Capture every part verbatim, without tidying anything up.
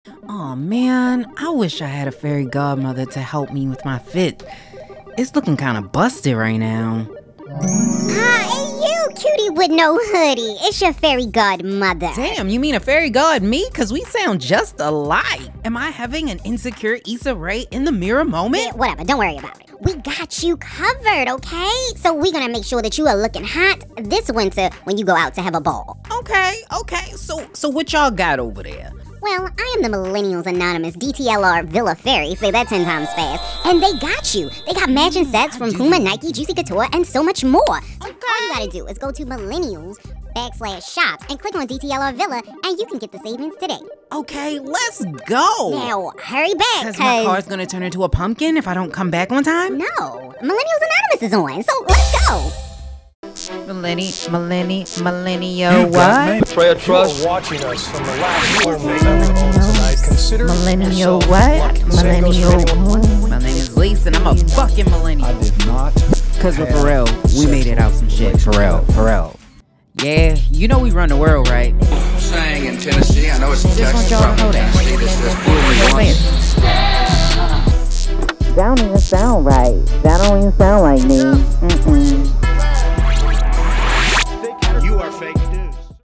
Oh man, I wish I had a fairy godmother to help me with my fit. It's looking kind of busted right now. Ah, you cutie with no hoodie. It's your fairy godmother. Damn, you mean a fairy god me? Cause we sound just alike. Am I having an insecure Issa Rae in the mirror moment? Yeah, whatever, don't worry about it. We got you covered, okay? So we're gonna make sure that you are looking hot this winter when you go out to have a ball. Okay, okay. So, so what y'all got over there? Well, I am the Millennials Anonymous D T L R Villa Fairy, say that ten times fast, and they got you. They got matching sets from Puma, Nike, Juicy Couture, and so much more. So okay. all you gotta do is go to Millennials backslash shops and click on D T L R Villa, and you can get the savings today. Okay, let's go. Now, hurry back, Cause my car's gonna turn into a pumpkin if I don't come back on time? No, Millennials Anonymous is on, so let's go. Millenni, millenni, millennial what? Freya Trust. Watching us from the last four tonight. Consider Millennial what? Millennial what? My name is Lisa and I'm a fucking millennial. I did not. Cause with Pharrell, we made it out some shit. Pharrell, Pharrell. Yeah, you know we run the world, right? Saying in Tennessee, I know it's in Just want Texas, y'all to know probably that. Tennessee, this is fool me once. That don't even sound right. That don't even sound like me. Mm-mm. You are fake news.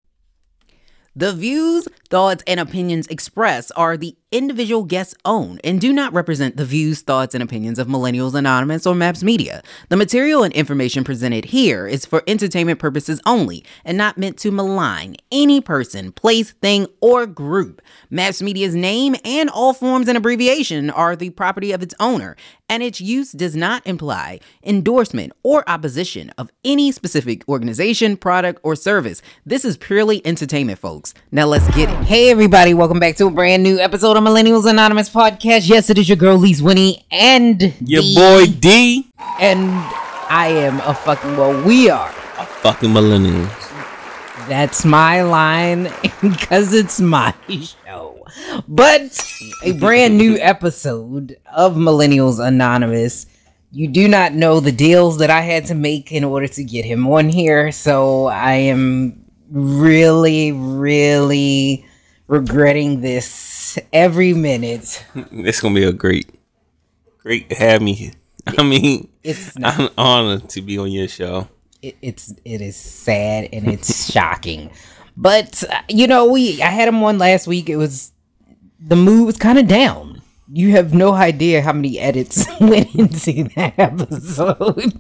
The views, thoughts, and opinions expressed are the individual guest's own and do not represent the views, thoughts, and opinions of Millennials Anonymous or Maps Media. The material and information presented here is for entertainment purposes only and not meant to malign any person, place, thing, or group. Maps Media's name and all forms and abbreviation are the property of its owner, and its use does not imply endorsement or opposition of any specific organization, product, or service. This is purely entertainment, folks. Now let's get it. Hey everybody, welcome back to a brand new episode of Millennials Anonymous Podcast. Yes, it is your girl Lise Winnie and your the, boy D, and I am a fucking well. We are a fucking millennials. That's my line because it's my show. But a brand new episode of Millennials Anonymous. You do not know the deals that I had to make in order to get him on here, so I am really, really regretting this every minute. It's gonna be a great, great to have me here. I mean, it's not, I'm honored to be on your show. It, it's it is sad and it's shocking, but uh, you know we I had him on last week. It was the mood was kind of down. You have no idea how many edits went into that episode.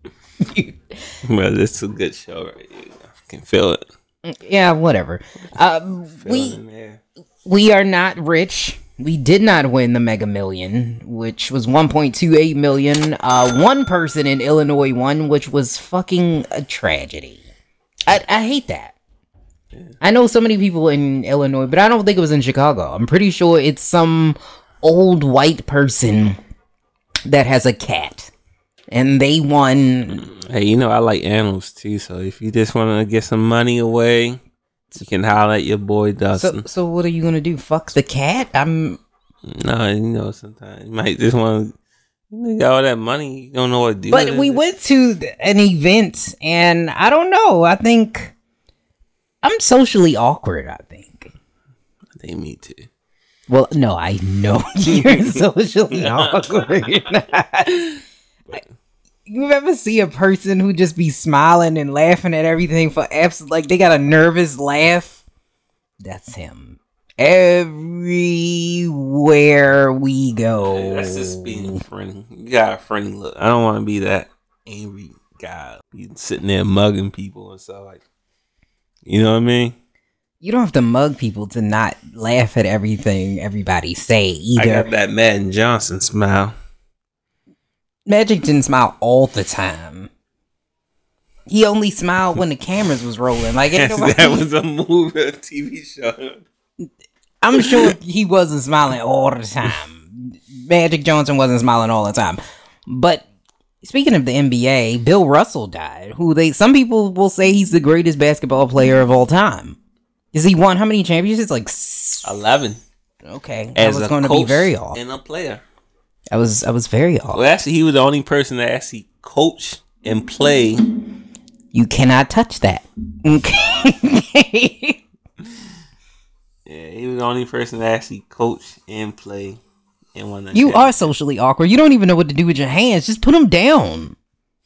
Well, it's a good show, right? I can feel it. Yeah, whatever. Um, we we are not rich. We did not win the Mega Million, which was one point two eight million. Uh, one person in Illinois won, which was fucking a tragedy. I I hate that. Yeah. I know so many people in Illinois, but I don't think it was in Chicago. I'm pretty sure it's some old white person that has a cat, and they won. Hey, you know I like animals too, so if you just want to get some money away, you can holler at your boy Dustin. So, so what are you gonna do? Fuck the cat? I'm. No, you know sometimes you might just want to. You got all that money, you don't know what to do. But we went to an event, and I don't know. I think I'm socially awkward. I think. I think me too. Well, no, I know you're socially awkward. You ever see a person who just be smiling and laughing at everything for abs- like they got a nervous laugh? That's him. Everywhere we go. Hey, that's just being friendly. You got a friendly look. I don't want to be that angry guy. You sitting there mugging people and stuff like. You know what I mean? You don't have to mug people to not laugh at everything everybody say either. I got that Madden Johnson smile. Magic didn't smile all the time. He only smiled when the cameras was rolling. Like ain't nobody... That was a movie, a T V show. I'm sure he wasn't smiling all the time. Magic Johnson wasn't smiling all the time. But speaking of the N B A, Bill Russell died. Who they some people will say he's the greatest basketball player of all time. Is he won how many championships? Like eleven. Okay, As I was going to be very off. And a player. I was I was very off. Well, actually, he was the only person that actually coached and played. You cannot touch that. Okay. Yeah, he was the only person to actually coach and play in one. You are socially awkward. You don't even know what to do with your hands. Just put them down.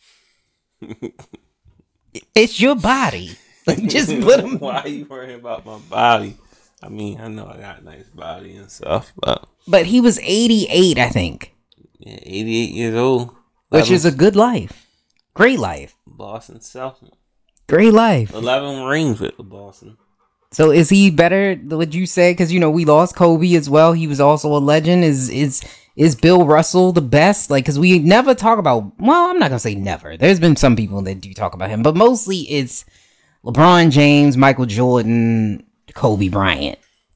It's your body. Like, just put them. Why are you worrying about my body? I mean, I know I got a nice body and stuff, but but he was eighty-eight, I think. Yeah, eighty-eight years old, which is a good life, great life. Boston Celtics, great life. Eleven rings with the Boston. So is he better? Would you say? Because you know we lost Kobe as well. He was also a legend. Is is is Bill Russell the best? Like, because we never talk about. Well, I'm not gonna say never. There's been some people that do talk about him, but mostly it's LeBron James, Michael Jordan, Kobe Bryant.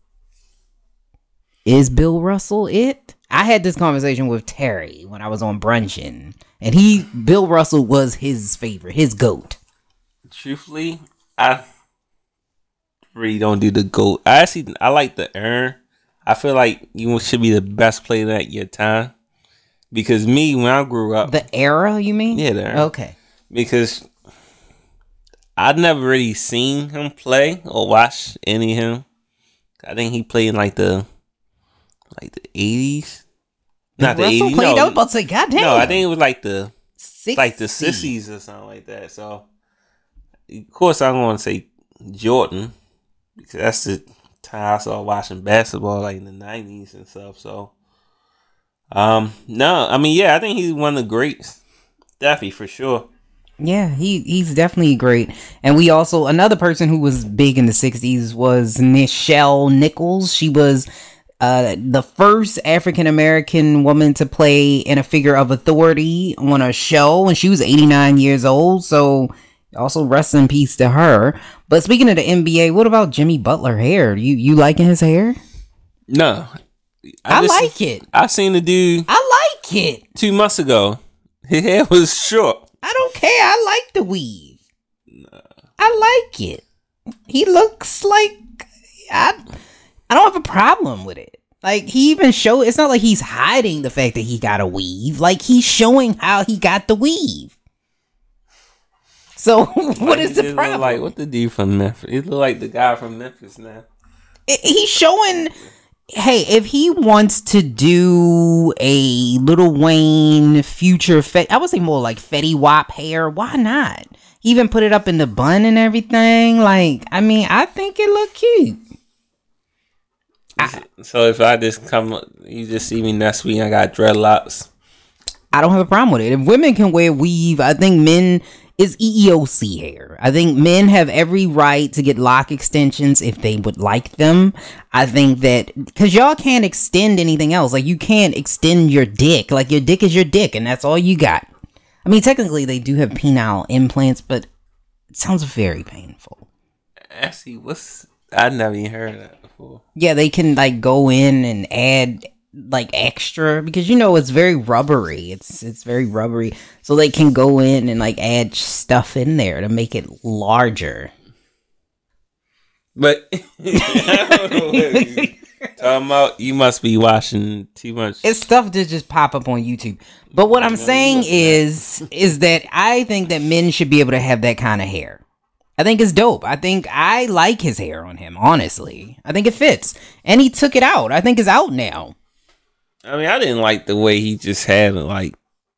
Is Bill Russell it? I had this conversation with Terry when I was on brunching, and he, Bill Russell was his favorite, his GOAT. Truthfully, I really don't do the GOAT. I actually, I like the earn. I feel like you should be the best player at your time. Because me, when I grew up. The era, you mean? Yeah, the era. Okay. Because I'd never really seen him play or watch any of him. I think he played in like the like the eighties. Not the eighties. Played, no, I was about to say, goddamn. No, I think it was like the sixties. Like the sissies or something like that. So of course I'm gonna say Jordan. Because that's the time I started watching basketball, like in the nineties and stuff. So um no, I mean yeah, I think he's one of the greats. Definitely for sure. Yeah, he he's definitely great. And we also, another person who was big in the sixties was Nichelle Nichols. She was uh, the first African-American woman to play in a figure of authority on a show, and she was eighty-nine years old. So also rest in peace to her. But speaking of the N B A, what about Jimmy Butler hair? You you liking his hair? No. I, I just, like it. I seen the dude. I like it. Two months ago. His hair was short. I don't care. I like the weave. Nah. I like it. He looks like I. I don't have a problem with it. Like he even show. It's not like he's hiding the fact that he got a weave. Like he's showing how he got the weave. So what like, is the problem? Like what the dude from Memphis? He look like the guy from Memphis now. It, he's showing. Hey, if he wants to do a Lil Wayne future, fe- I would say more like Fetty Wap hair, why not? He even put it up in the bun and everything. Like, I mean, I think it look cute. I, so if I just come, you just see me next week, I got dreadlocks. I don't have a problem with it. If women can wear weave, I think men is E E O C hair. I think men have every right to get lock extensions if they would like them. I think that because y'all can't extend anything else. Like you can't extend your dick. Like your dick is your dick and that's all you got. I mean, technically they do have penile implants, but it sounds very painful. Actually, what's I never even heard of that before. Yeah, they can like go in and add like extra because you know it's very rubbery. It's it's very rubbery, so they can go in and like add stuff in there to make it larger. But I don't know what you talking about. You must be watching too much. It's stuff that just pop up on YouTube. But what I'm saying is is that I think that men should be able to have that kind of hair. I think it's dope. I think I like his hair on him, honestly. I think it fits. And he took it out. I think it's out now. I mean, I didn't like the way he just had it, like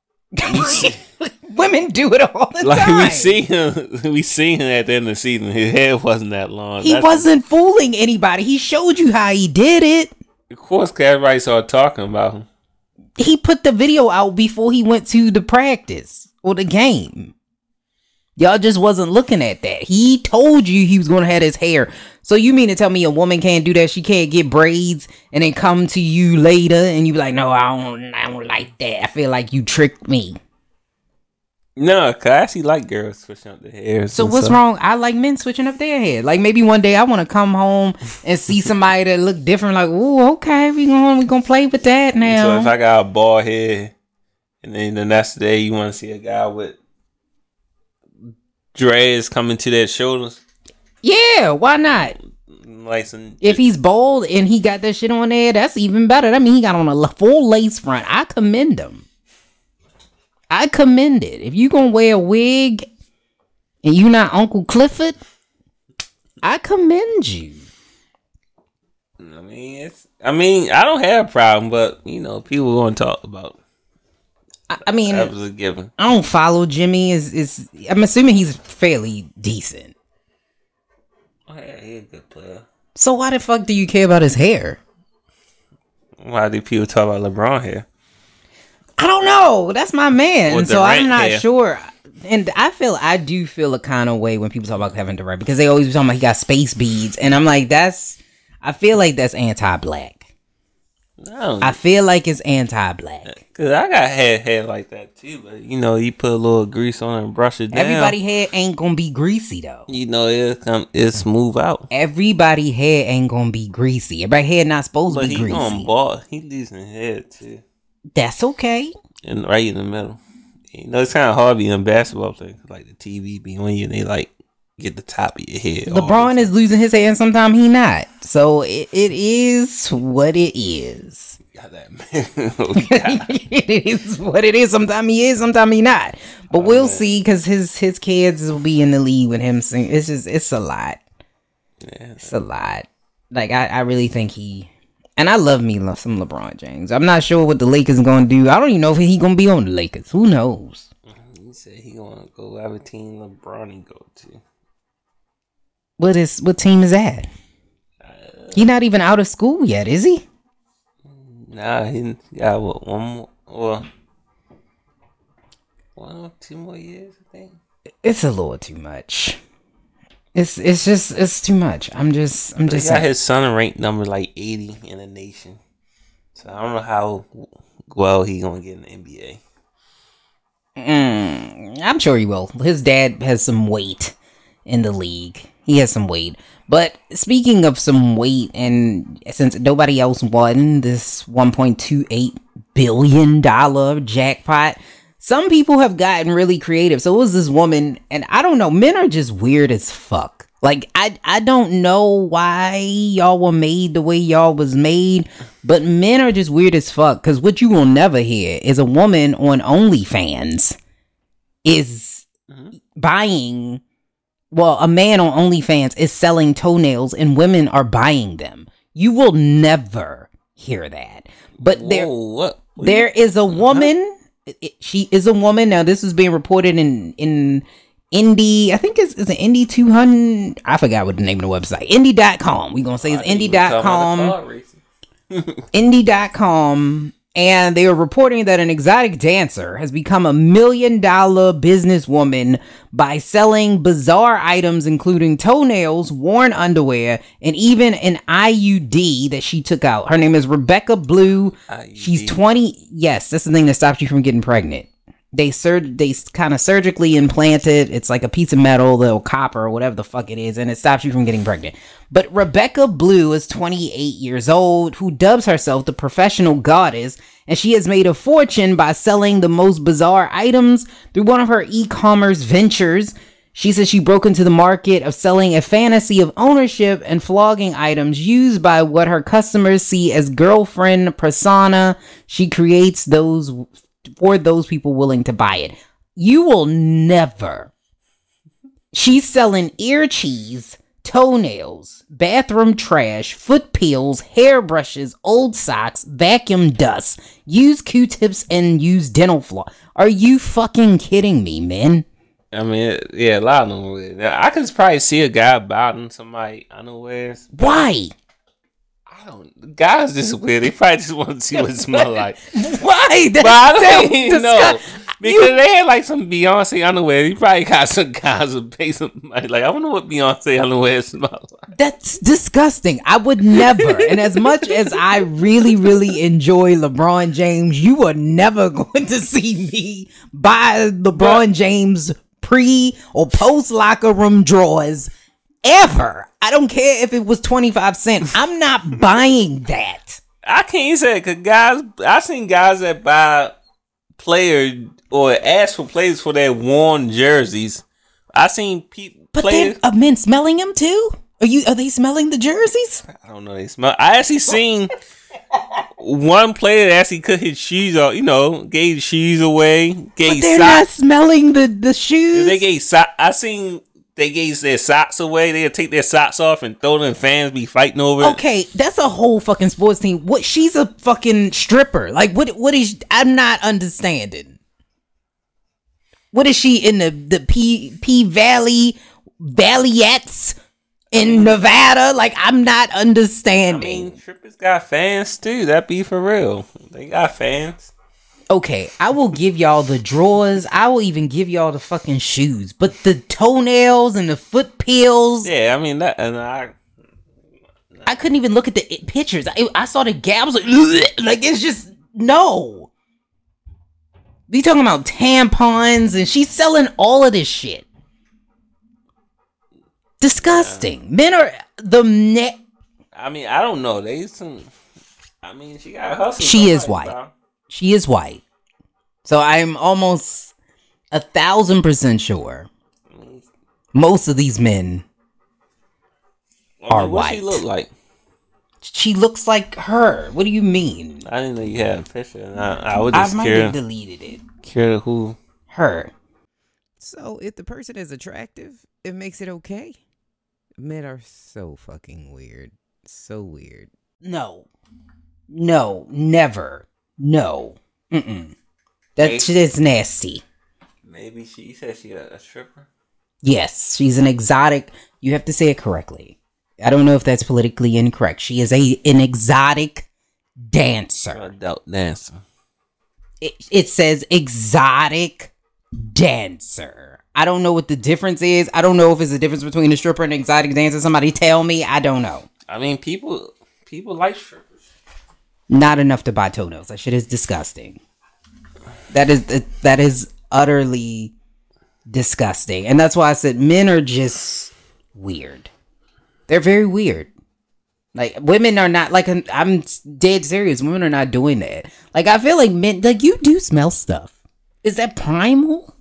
women do it all the like, time. Like we see him, we see him at the end of the season. His hair wasn't that long. He That's wasn't a, fooling anybody. He showed you how he did it. Of course, everybody started talking about him. He put the video out before he went to the practice or the game. Y'all just wasn't looking at that. He told you he was going to have his hair. So you mean to tell me a woman can't do that? She can't get braids and then come to you later and you be like, no, I don't, I don't like that. I feel like you tricked me. No, cause I actually like girls switching up their hair. So what's stuff. wrong? I like men switching up their hair. Like maybe one day I want to come home and see somebody that look different. Like, oh, okay, we gonna we gonna play with that now. So if I got a bald head, and then the next day you want to see a guy with dreads coming to their shoulders. Yeah, why not? Like some, if he's bald and he got that shit on there, that's even better. That means he got on a full lace front. I commend him. I commend it. If you gonna wear a wig and you not Uncle Clifford, I commend you. I mean, it's. I mean, I don't have a problem, but you know, people want to talk about. I, I mean, that was a given. I don't follow Jimmy. Is is I'm assuming he's fairly decent. Oh, yeah, he's a good player. So why the fuck do you care about his hair? Why do people talk about LeBron hair? I don't know. That's my man. With So I'm Durant not hair. sure. And I feel I do feel a kind of way when people talk about Kevin Durant because they always be talking about he got space beads, and I'm like, that's. I feel like that's anti-black. No, I feel like it's anti-black. Cause I got hair hair like that too, but you know, you put a little grease on it and brush it down. Everybody hair ain't gonna be greasy though. You know, it come it smooth out. Everybody hair ain't gonna be greasy. Everybody hair not supposed But to be he greasy. on ball. He losing hair too, That's okay. and right in the middle. You know, it's kind of hard being a basketball player. 'Cause, like the T V be on you, and they like get the top of your head. LeBron is losing his hair and sometimes he not. So it, it is what it is. Got that man. Oh, God. It is what it is. Sometimes he is, sometimes he not. But Oh, we'll man. see because his his kids will be in the league with him. Sing. It's just it's a lot. Yeah. It's a lot. Like I, I really think he. And I love me love some LeBron James. I'm not sure what the Lakers gonna do. I don't even know if he gonna be on the Lakers. Who knows? He said he gonna go have a team LeBron he go to. What is what team is that? He not even out of school yet, is he? Nah, he got what, one more, or one or two more years, I think. It's a little too much. It's it's just it's too much. I'm just I'm He just got saying. his son ranked number like eighty in the nation, so I don't know how well he gonna get in the N B A. Mm, I'm sure he will. His dad has some weight in the league. He has some weight. But speaking of some weight, and since nobody else won this one point two eight billion dollars jackpot, some people have gotten really creative. So it was this woman, and I don't know, men are just weird as fuck. Like, I, I don't know why y'all were made the way y'all was made, but men are just weird as fuck. Because what you will never hear is a woman on OnlyFans is Mhm. buying... Well, a man on OnlyFans is selling toenails and women are buying them. You will never hear that. But there, Whoa, what? what there is a woman. it- it- she is a woman. Now, this is being reported in in Indie. I think it's, it's an Indie two hundred. I forgot what the name of the website. Indie dot com. We're going to say it's Indie dot com. Indie dot com. And they are reporting that an exotic dancer has become a million dollar businesswoman by selling bizarre items, including toenails, worn underwear, and even an I U D that she took out. Her name is Rebecca Blue. I U D. She's twenty. Yes, that's the thing that stops you from getting pregnant. They sur- they kind of surgically implant it. It's like a piece of metal, little copper, or whatever the fuck it is, and it stops you from getting pregnant. But Rebecca Blue is twenty-eight years old, who dubs herself the professional goddess, and she has made a fortune by selling the most bizarre items through one of her e-commerce ventures. She says she broke into the market of selling a fantasy of ownership and flogging items used by what her customers see as girlfriend persona. She creates those for those people willing to buy it. You will never. She's selling ear cheese, toenails, bathroom trash, foot peels, hairbrushes, old socks, vacuum dust, used Q-tips, and used dental floss. Are you fucking kidding me, man? I mean, it- yeah, a lot of them. With it. Now, I could probably see a guy buying somebody unawares. Why? I don't. Guys just weird. They probably just want to see what it smell like. Why? That But I don't sounds even know disgust- because they had like some Beyonce underwear. You probably got some guys who pay some money. Like I wonder what Beyonce underwear smells like. That's disgusting. I would never. And as much as I really, really enjoy LeBron James, you are never going to see me buy LeBron James pre or post locker room drawers ever. I don't care if it was twenty-five cents. I'm not buying that. I can't say it because guys, I seen guys that buy player or ask for players for their worn jerseys. I seen people But players. then are men smelling them too? Are you? Are they smelling the jerseys? I don't know. They smell. I actually seen one player that actually cut his shoes off. You know, gave his shoes away. But Gave they're not socks. smelling the the shoes. They gave so- I seen they gave their socks away, they'll take their socks off and throw them. Fans be fighting over it. Okay, that's a whole fucking sports team. What? She's a fucking stripper. Like, what? What is? I'm not understanding. What is she in the the P P Valley Valleyettes in Nevada? Like, I'm not understanding. I mean, strippers got fans too. That be for real. They got fans. Okay, I will give y'all the drawers. I will even give y'all the fucking shoes. But the toenails and the foot peels. Yeah, I mean that, and I. I couldn't even look at the pictures. I, I saw the gap. I was like, ugh, like it's just no. We talking about tampons, and she's selling all of this shit. Disgusting. Yeah. Men are the net. I mean, I don't know. They some. I mean, she got hustle. She is white. Bro. She is white. So I'm almost a thousand percent sure most of these men I mean, are what white. She look like? She looks like her. What do you mean? I didn't know you had a picture. I, I was I just might curious. have deleted it. Curious who? Her. So if the person is attractive, it makes it okay. Men are so fucking weird. So weird. No. No. Never. No. Mm-mm. That Maybe. shit is nasty. Maybe she said she a, a stripper? Yes, she's an exotic. You have to say it correctly. I don't know if that's politically incorrect. She is a an exotic dancer. Adult dancer. It, it says exotic dancer. I don't know what the difference is. I don't know if it's a difference between a stripper and an exotic dancer. Somebody tell me. I don't know. I mean, people people like strippers. Not enough to buy toenails. That shit is disgusting. That is that is utterly disgusting. And that's why I said men are just weird. They're very weird. Like, women are not, like, I'm dead serious. Women are not doing that. Like, I feel like men, like, you do smell stuff. Is that primal?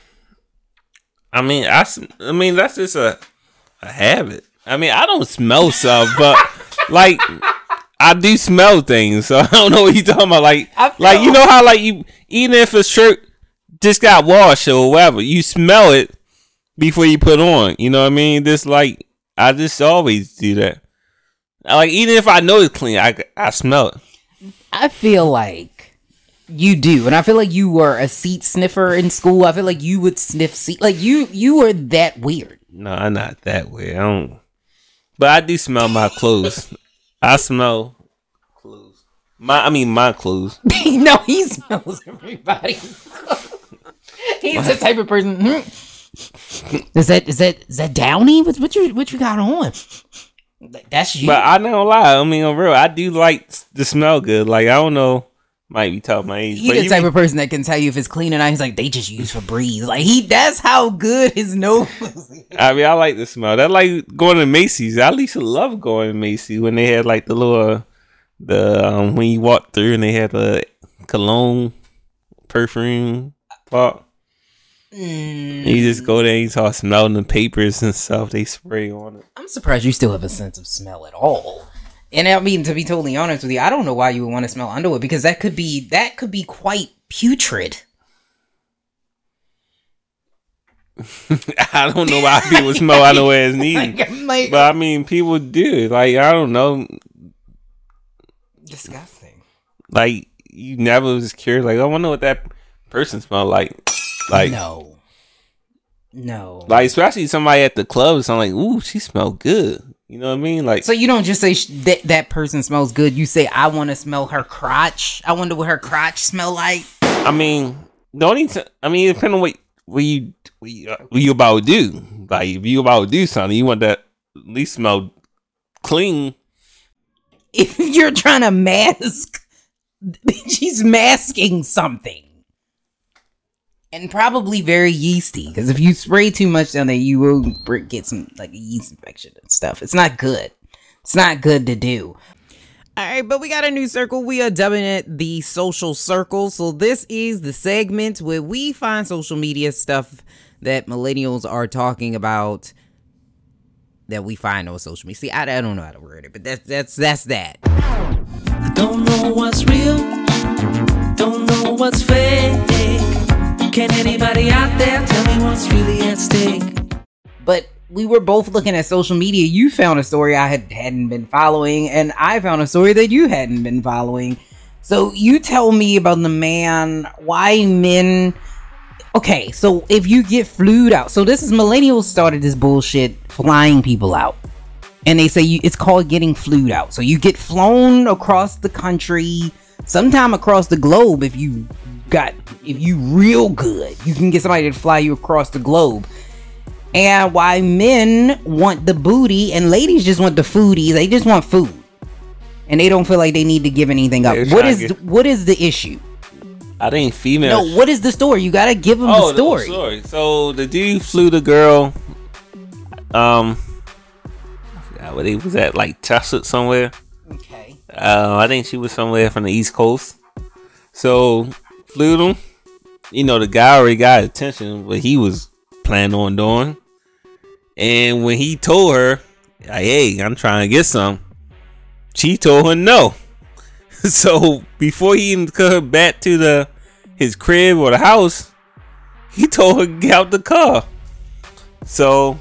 I mean, I, I mean, that's just a, a habit. I mean, I don't smell stuff, but, like, I do smell things, so I don't know what you're talking about. Like, like you know how, like, you, even if a shirt just got washed or whatever, you smell it before you put on. You know what I mean? Just, like, I just always do that. Like, even if I know it's clean, I, I smell it. I feel like you do. And I feel like you were a seat sniffer in school. I feel like you would sniff seat. Like, you you were that weird. No, I'm not that weird. I don't. But I do smell my clothes. I smell clothes. My, I mean, my clothes. No, he smells everybody's clothes. He's the type of person. Hmm. Is that is that is that Downy? What what you what you got on? That's you. But I don't lie. I mean, on real, I do like to smell good. Like, I don't know, might be talking my age. He's the type be- of person that can tell you if it's clean or not. He's like, they just use Febreze. Like, he that's how good his nose is. I mean, I like the smell. That like going to Macy's. I used to love going to Macy's when they had like the little the um when you walk through and they had the cologne perfume part. Mm. You just go there and you start smelling the papers and stuff they spray on it. I'm surprised you still have a sense of smell at all. And I mean, to be totally honest with you, I don't know why you would want to smell underwear, because that could be that could be quite putrid. I don't know why people smell underwear as needed. Like, like, but I mean, people do. Like, I don't know. Disgusting. Like, you never was curious. Like, I wonder what that person smelled like. Like, no, no. Like, especially somebody at the club or something, like, ooh, she smelled good. You know what I mean? Like, so you don't just say sh- that that person smells good. You say, I want to smell her crotch. I wonder what her crotch smell like. I mean, the only t- I mean, it depends on what, what you what you, uh, what you about to do. Like, if you about to do something, you want that at least smell clean. If you're trying to mask, she's masking something. And probably very yeasty, because if you spray too much down there, you will get some like a yeast infection and stuff. It's not good. It's not good to do. All right, but we got a new circle. We are dubbing it the social circle. So this is the segment where we find social media stuff that millennials are talking about that we find on social media. See, I, I don't know how to word it, but that's that's that's that. I don't know what's real. Don't know what's fake. Can anybody out there tell me what's really at stake? But we were both looking at social media. You found a story I had, hadn't been following, and I found a story that you hadn't been following. So you tell me about the man, why men... Okay, so if you get flued out... So this is millennials started this bullshit flying people out. And they say you, it's called getting flued out. So you get flown across the country, sometime across the globe if you got... If you real good, you can get somebody to fly you across the globe. And why men want the booty and ladies just want the foodie, they just want food. And they don't feel like they need to give anything up. What is get... what is the issue? I think female. No, what is the story? You gotta give them oh, the story. The story. So the dude flew the girl. Um, I forgot where he was at, like Tuscaloosa somewhere. Okay. Uh, I think she was somewhere from the East Coast. So flew them. You know, the guy already got attention, what he was planning on doing. And when he told her, like, "Hey, I'm trying to get some," she told her no. So before he even took her back to the his crib or the house, he told her to get out the car. So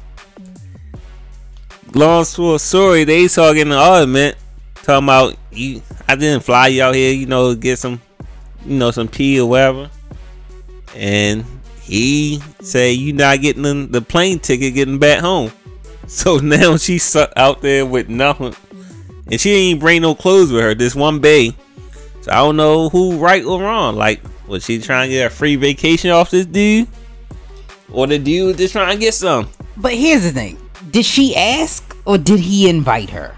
long story, they started getting an argument, talking about you. I didn't fly you out here, you know, get some, you know, some pee or whatever. And he said, "You not getting the, the plane ticket, getting back home." So now she's out there with nothing. And she didn't even bring no clothes with her. This one bae. So I don't know who right or wrong. Like, was she trying to get a free vacation off this dude? Or the dude just trying to get some? But here's the thing. Did she ask or did he invite her?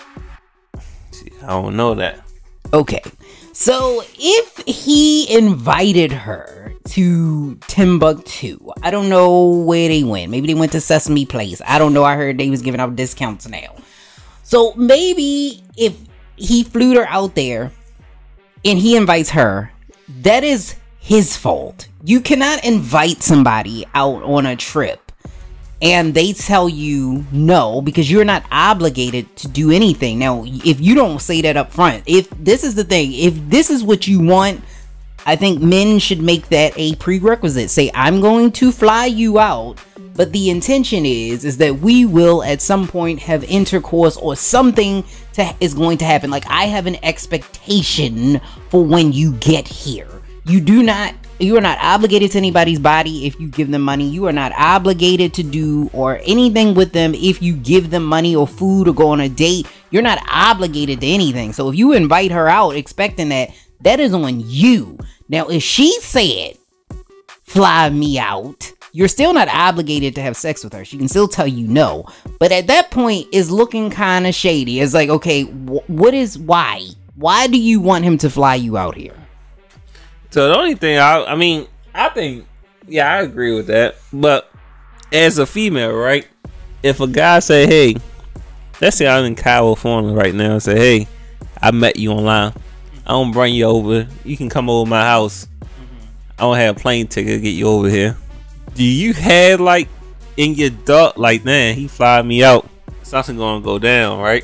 I don't know that. Okay. So if he invited her to Timbuktu, I don't know where they went. Maybe they went to Sesame Place. I don't know. I heard they was giving out discounts now. So maybe if he flew her out there and he invites her, that is his fault. You cannot invite somebody out on a trip and they tell you no because you're not obligated to do anything. Now, if you don't say that up front, if this is the thing, if this is what you want, I think men should make that a prerequisite. Say, I'm going to fly you out. But the intention is, is that we will at some point have intercourse or something to, is going to happen. Like I have an expectation for when you get here. You do not, you are not obligated to anybody's body if you give them money. You are not obligated to do or anything with them if you give them money or food or go on a date. You're not obligated to anything. So if you invite her out expecting that, that is on you. Now, if she said, "Fly me out," you're still not obligated to have sex with her. She can still tell you no. But at that point, it's looking kind of shady. It's like, okay, wh- what is, why? Why do you want him to fly you out here? So the only thing, I, I mean, I think, yeah, I agree with that. But as a female, right? If a guy say, "Hey," let's say I'm in California right now and say, "Hey, I met you online. I don't bring you over. You can come over my house. I don't have a plane ticket to get you over here." Do you have like in your thought like, "Man, he fly me out, something gonna go down," right?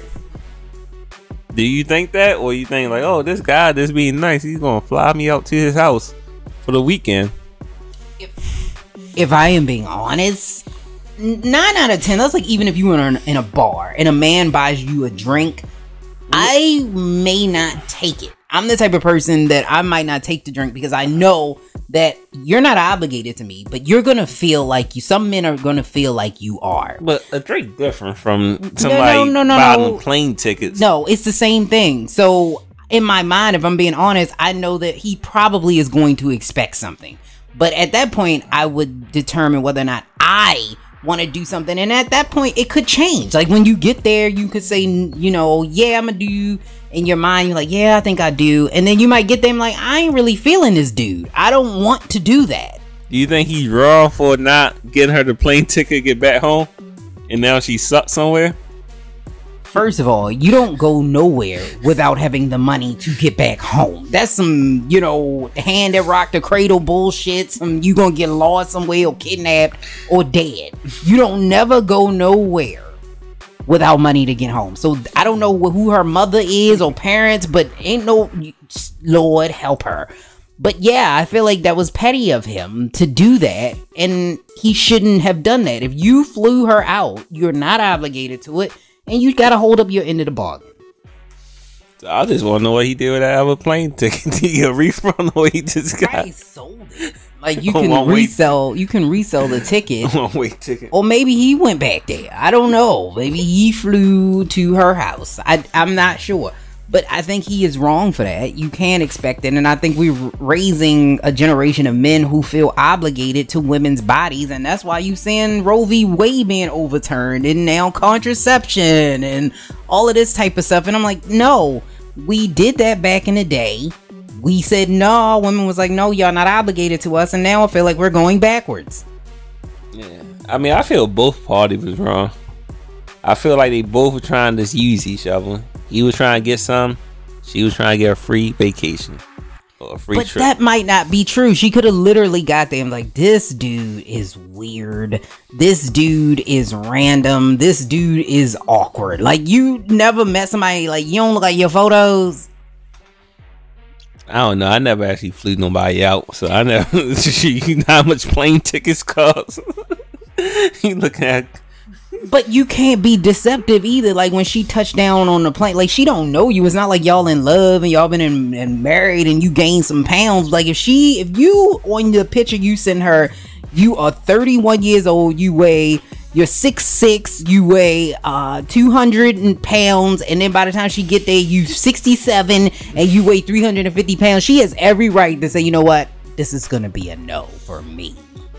Do you think that, or you think like, "Oh, this guy just being nice, he's gonna fly me out to his house for the weekend"? If, if I am being honest, nine out of ten, that's like even if you were in, in a bar and a man buys you a drink, I may not take it. I'm the type of person that I might not take the drink because I know that you're not obligated to me, but you're gonna feel like you. Some men are gonna feel like you are. But a drink different from somebody no, no, no, buying no. plane tickets. No, it's the same thing. So in my mind, if I'm being honest, I know that he probably is going to expect something. But at that point, I would determine whether or not I want to do something. And at that point, it could change. Like when you get there, you could say, you know, "Yeah, I'm gonna do." In your mind, you're like, "Yeah, I think I do." And then you might get them like, "I ain't really feeling this dude. I don't want to do that." Do you think he's wrong for not getting her the plane ticket to get back home? And now she sucks somewhere? First of all, you don't go nowhere without having the money to get back home. That's some, you know, hand that rocked the cradle bullshit. Some you gonna get lost somewhere or kidnapped or dead. You don't never go nowhere without money to get home. So I don't know who her mother is or parents, but ain't no, Lord help her. But yeah, I feel like that was petty of him to do that, and he shouldn't have done that. If you flew her out, you're not obligated to it, and you gotta hold up your end of the bargain. I just want to know what he did with that other plane ticket. Did he get a refund or he just got? Probably sold it. Like you can resell, you can resell the ticket. One way ticket. Or maybe he went back there. I don't know. Maybe he flew to her house. I, I'm not sure. But I think he is wrong for that. You can't expect it. And I think we're raising a generation of men who feel obligated to women's bodies. And that's why you seeing Roe v. Wade being overturned and now contraception and all of this type of stuff. And I'm like, no, we did that back in the day. We said no. Women was like, no, y'all not obligated to us. And now I feel like we're going backwards. Yeah. I mean, I feel both parties was wrong. I feel like they both were trying to use each other. He was trying to get some. She was trying to get a free vacation or a free but trip. That might not be true. She could have literally got them like, this dude is weird. This dude is random. This dude is awkward. Like, you never met somebody like, you don't look like your photos. I don't know. I never actually flew nobody out, so I never. You know how much plane tickets cost? You looking at. But you can't be deceptive either. Like when she touched down on the plane, like she don't know you. It's not like y'all in love and y'all been in, and married and you gained some pounds. Like if she, if you on the picture you send her, you are thirty-one years old, you weigh, you're six six, you weigh uh two hundred pounds, and then by the time she get there, you sixty-seven and you weigh three hundred fifty pounds. She has every right to say, you know what, this is gonna be a no for me.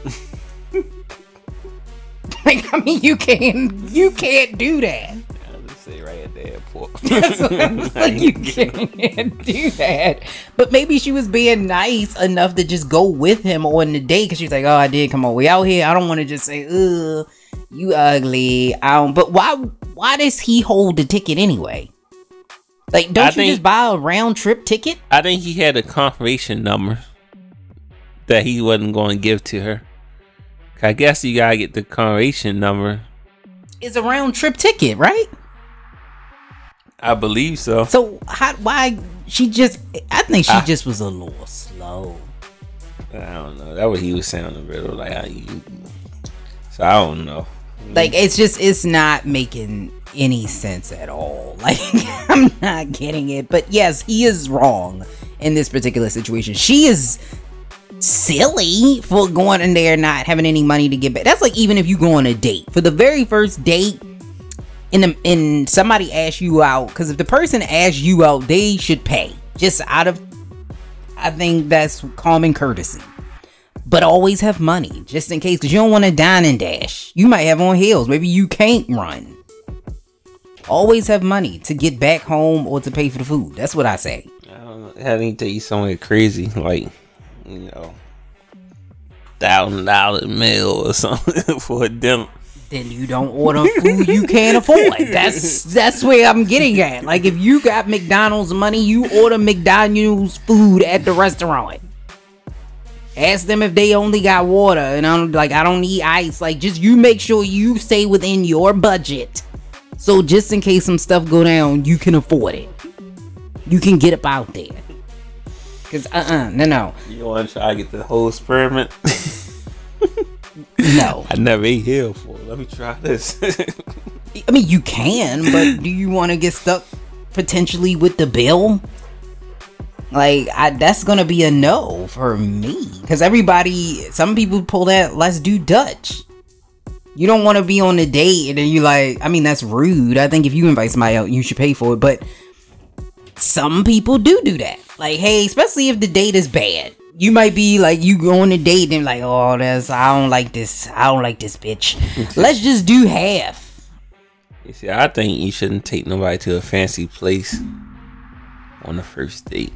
Like, I mean, you can't, you can't do that. I'll just say right at the airport. That's what I'm like, you can't do that. But maybe she was being nice enough to just go with him on the date because she's like, oh, I did come all the way out here. I don't want to just say, ugh, you ugly. I don't, but why, why does he hold the ticket anyway? Like, don't I you think, just buy a round trip ticket? I think he had a confirmation number that he wasn't going to give to her. I guess you gotta get the confirmation number. It's a round trip ticket, right? I believe so. So how? Why she just? I think she I, just was a little slow. I don't know. That what he was sounding real like. How you, so I don't know. Like it's just it's not making any sense at all. Like I'm not getting it. But yes, he is wrong in this particular situation. She is silly for going in there not having any money to get back. That's like even if you go on a date for the very first date in the in somebody asks you out, because if the person asks you out, they should pay just out of, I think that's common courtesy. But always have money just in case, because you don't want to dine and dash. You might have on heels, maybe you can't run. Always have money to get back home or to pay for the food. That's what I say. I don't know. I need to take you somewhere crazy like, you know, thousand dollar meal or something for a dinner. Then you don't order food you can't afford. That's that's where I'm getting at. Like if you got McDonald's money, you order McDonald's food at the restaurant. Ask them if they only got water, and I'm like, I don't need ice. Like just you make sure you stay within your budget. So just in case some stuff go down, you can afford it. You can get up out there. Cause uh-uh, no, no. You want to try to get the whole experiment? No. I never ate here before. Let me try this. I mean, you can, but do you want to get stuck potentially with the bill? Like, I, that's gonna be a no for me. Cause everybody, some people pull that, let's do Dutch. You don't want to be on a date and then you like, I mean, that's rude. I think if you invite somebody out, you should pay for it. But some people do do that. Like, hey, especially if the date is bad. You might be like, you go on a date and like, oh, that's, I don't like this. I don't like this bitch. Let's just do half. You see, I think you shouldn't take nobody to a fancy place on the first date.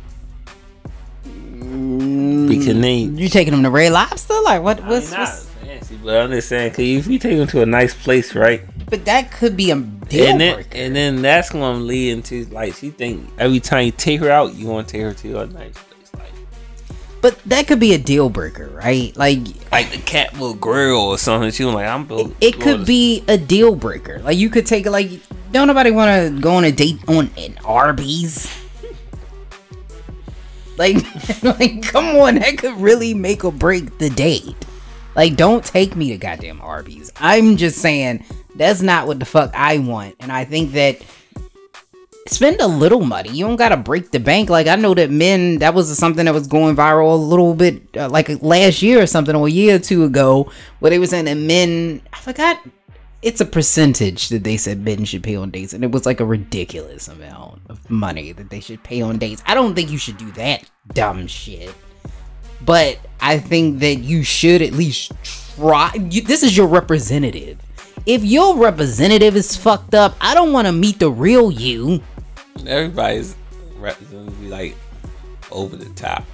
Because then you taking them to Red Lobster? Like, what? What's, I mean, what's fancy, but I'm just saying, cause if you take them to a nice place, right? But that could be a deal and then, breaker. and then that's gonna lead into like she think every time you take her out, you want to take her to a nice place, like. But that could be a deal breaker, right? Like, like the Catwell Grill or something. She was like, I'm. It, it could be a deal breaker. Like you could take it. Like, don't nobody want to go on a date on an Arby's. Like, like, come on, that could really make or break the date. Like, don't take me to goddamn Arby's. I'm just saying that's not what the fuck I want, and I think that spend a little money. You don't gotta break the bank. Like, I know that men, that was something that was going viral a little bit, uh, like last year or something, or a year or two ago, where they were saying that men, I forgot, it's a percentage that they said men should pay on dates, and it was like a ridiculous amount of money that they should pay on dates. I don't think you should do that dumb shit, but I think that you should at least try. You, this is your representative. If your representative is fucked up, I don't want to meet the real you. Everybody's representative be like over the top.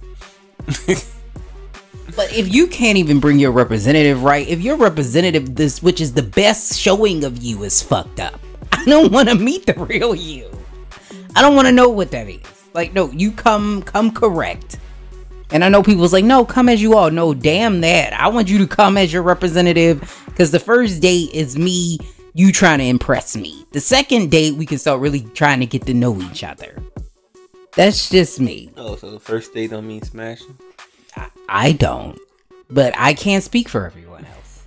But if you can't even bring your representative right, if your representative, this which is the best showing of you, is fucked up, I don't want to meet the real you. I don't want to know what that is. Like, no, you come come correct. And I know people's like, no, come as you are. No, damn that. I want you to come as your representative, because the first date is me, you trying to impress me. The second date, we can start really trying to get to know each other. That's just me. Oh, so the first date don't mean smashing? I, I don't. But I can't speak for everyone else.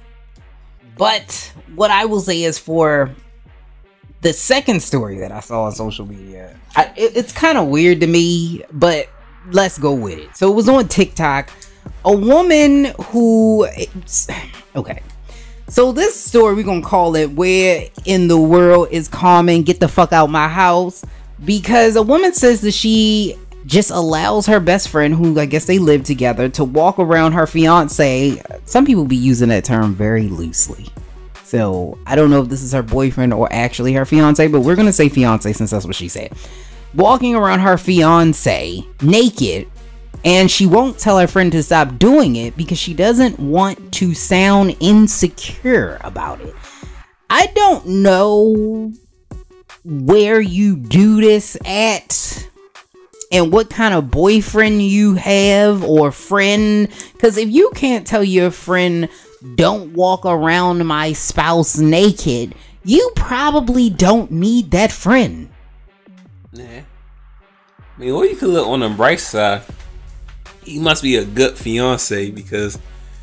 But what I will say is, for the second story that I saw on social media, I, it, it's kind of weird to me, but let's go with it. So it was on TikTok. A woman who, okay, so this story, we're gonna call it "Where in the World is Carmen? Get the fuck out my house," because a woman says that she just allows her best friend, who I guess they live together, to walk around her fiance. Some people be using that term very loosely, so I don't know if this is her boyfriend or actually her fiance, but we're gonna say fiance since that's what she said. Walking around her fiance naked, and she won't tell her friend to stop doing it because she doesn't want to sound insecure about it. I don't know where you do this at and what kind of boyfriend you have or friend, because if you can't tell your friend, don't walk around my spouse naked, you probably don't need that friend. Yeah. I mean, or you could look on the bright side. He must be a good fiance because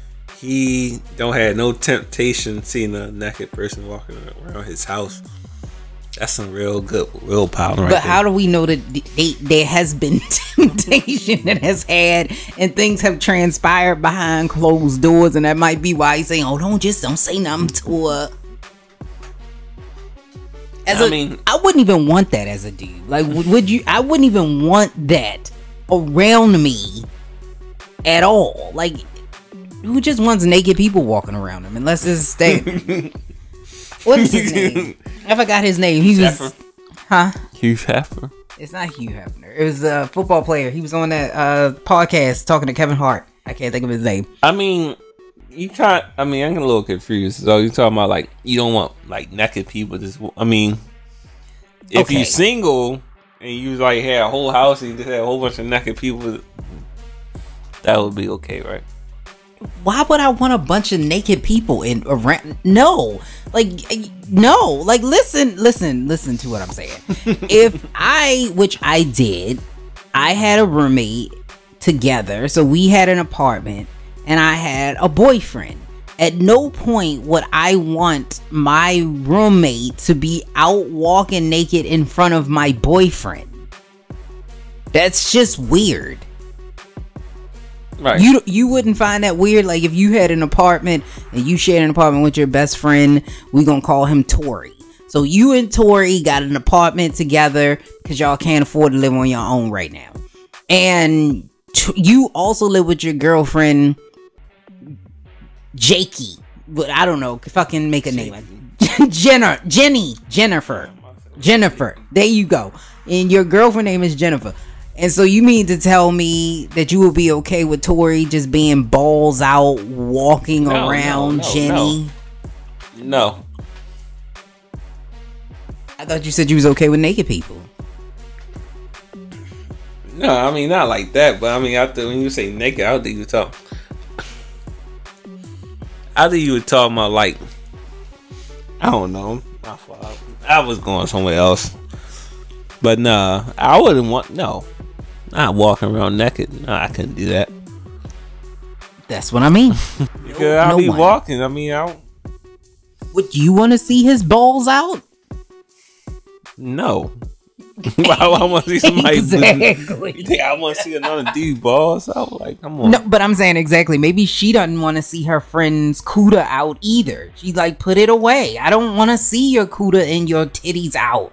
he don't have no temptation seeing a naked person walking around his house. That's some real good willpower right But there. how do we know that they, there has been temptation that has had and things have transpired behind closed doors, and that might be why he's saying, oh, don't just don't say nothing to her. As I a, mean, I wouldn't even want that as a dude. Like, would, would you? I wouldn't even want that around me at all. Like, who just wants naked people walking around him? Unless it's that. What is his name? I forgot his name. He was, Hefner. huh? Hugh Hefner. It's not Hugh Hefner. It was a football player. He was on that uh, podcast talking to Kevin Hart. I can't think of his name. I mean, you try. I mean, I'm a little confused. So you talking about like you don't want like naked people? Just, I mean, if Okay. you single and you like had a whole house and you just had a whole bunch of naked people, that would be okay, right? Why would I want a bunch of naked people in around? No, like no, like listen, listen, listen to what I'm saying. If I, which I did, I had a roommate together, so we had an apartment, and I had a boyfriend. At no point would I want my roommate to be out walking naked in front of my boyfriend. That's just weird. Right. You you wouldn't find that weird? Like, if you had an apartment and you shared an apartment with your best friend, we gonna call him Tori. So you and Tori got an apartment together because y'all can't afford to live on your own right now. And t- you also live with your girlfriend, Jakey. But I don't know, fucking make a name. Jenna, Jenny, Jennifer, Jennifer. There you go. And your girlfriend name is Jennifer. And so you mean to tell me that you would be okay with Tori just being balls out, walking No, around no, no, Jenny? No. no. I thought you said you was okay with naked people. No, I mean not like that, but I mean after when you say naked, I think you talk. I think you were talking about like I don't know. My fault. I was going somewhere else, but nah, I wouldn't want no. Not walking around naked. No, I couldn't do that. That's what I mean. Because I'll no be one. walking. I mean, I don't. Would you want to see his balls out? No. Why I want to see somebody? Exactly. You think I want to see another dude balls out? Like, come on. No, but I'm saying exactly. Maybe she doesn't want to see her friend's cuda out either. She like, put it away. I don't want to see your cuda and your titties out.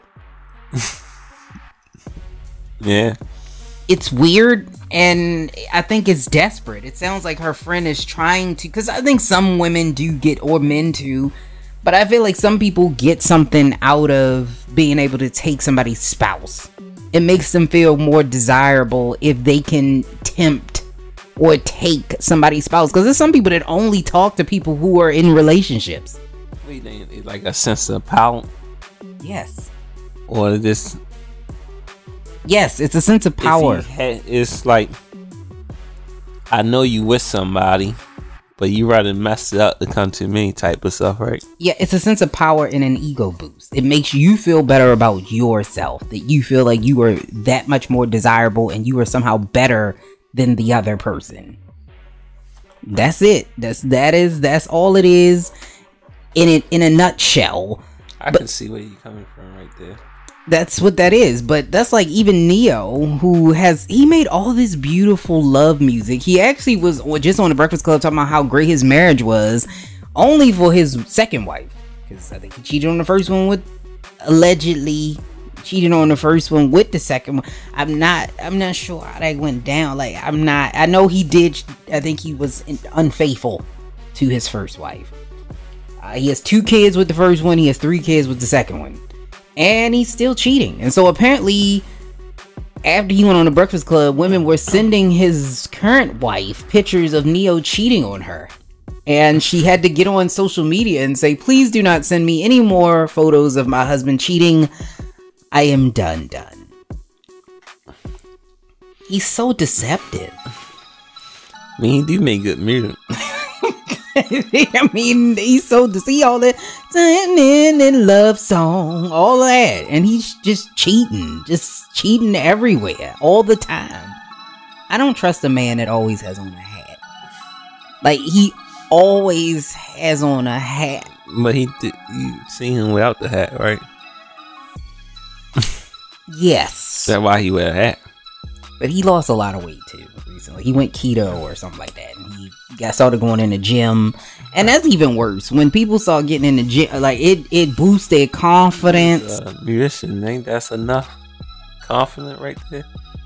Yeah. It's weird, and I think it's desperate. It sounds like her friend is trying to, because I think some women do get, or men too, but I feel like some people get something out of being able to take somebody's spouse. It makes them feel more desirable if they can tempt or take somebody's spouse. Because there's some people that only talk to people who are in relationships. What do you think? It's like a sense of power? Yes. Or this? Yes, it's a sense of power. Ha- it's like, I know you with somebody, but you rather mess it up to come to me type of stuff, right? Yeah, it's a sense of power and an ego boost. It makes you feel better about yourself. That you feel like you are that much more desirable and you are somehow better than the other person. That's it. That's that is that's all it is in it in a nutshell. I but, can see where you're coming from right there. That's what that is. But that's like even Neo, who has he made all this beautiful love music. He actually was just on the Breakfast Club talking about how great his marriage was, only for his second wife, because I think he cheated on the first one with allegedly cheated on the first one with the second one. I'm not I'm not sure how that went down. Like I'm not I know he did. I think he was unfaithful to his first wife. Uh, he has two kids with the first one. He has three kids with the second one. And he's still cheating. And so apparently, after he went on the Breakfast Club, women were sending his current wife pictures of Neo cheating on her. And she had to get on social media and say, please do not send me any more photos of my husband cheating. I am done, done. He's so deceptive. I mean, he do make good music. I mean, he's so to see all that singing and love song, all that, and he's just cheating, just cheating everywhere, all the time. I don't trust a man that always has on a hat. Like he always has on a hat. But he, did, you seen him without the hat, right? Yes. That's why he wear a hat. But he lost a lot of weight too recently. He went keto or something like that, and he got started going in the gym. And that's even worse. When people start getting in the gym, like it, it boosts their confidence. Uh, musician, ain't that's enough confident right there?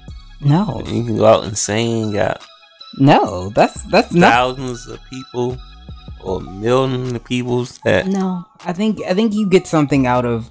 No, You can go out and sing. Got no, that's that's not. thousands of people or millions of people that No, I think I think you get something out of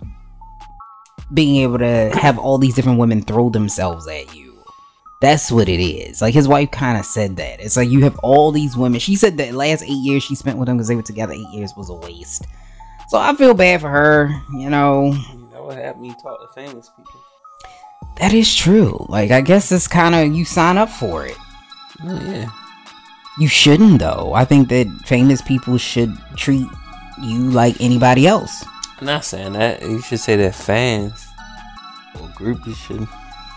being able to have all these different women throw themselves at you. That's what it is. Like his wife kind of said that. It's like you have all these women. She said that last eight years she spent with him because they were together eight years was a waste. So I feel bad for her. You know. You know what happened? You talk to famous people. That is true. Like I guess it's kind of you sign up for it. Oh yeah. You shouldn't though. I think that famous people should treat you like anybody else. I'm not saying that. You should say that fans or groupies should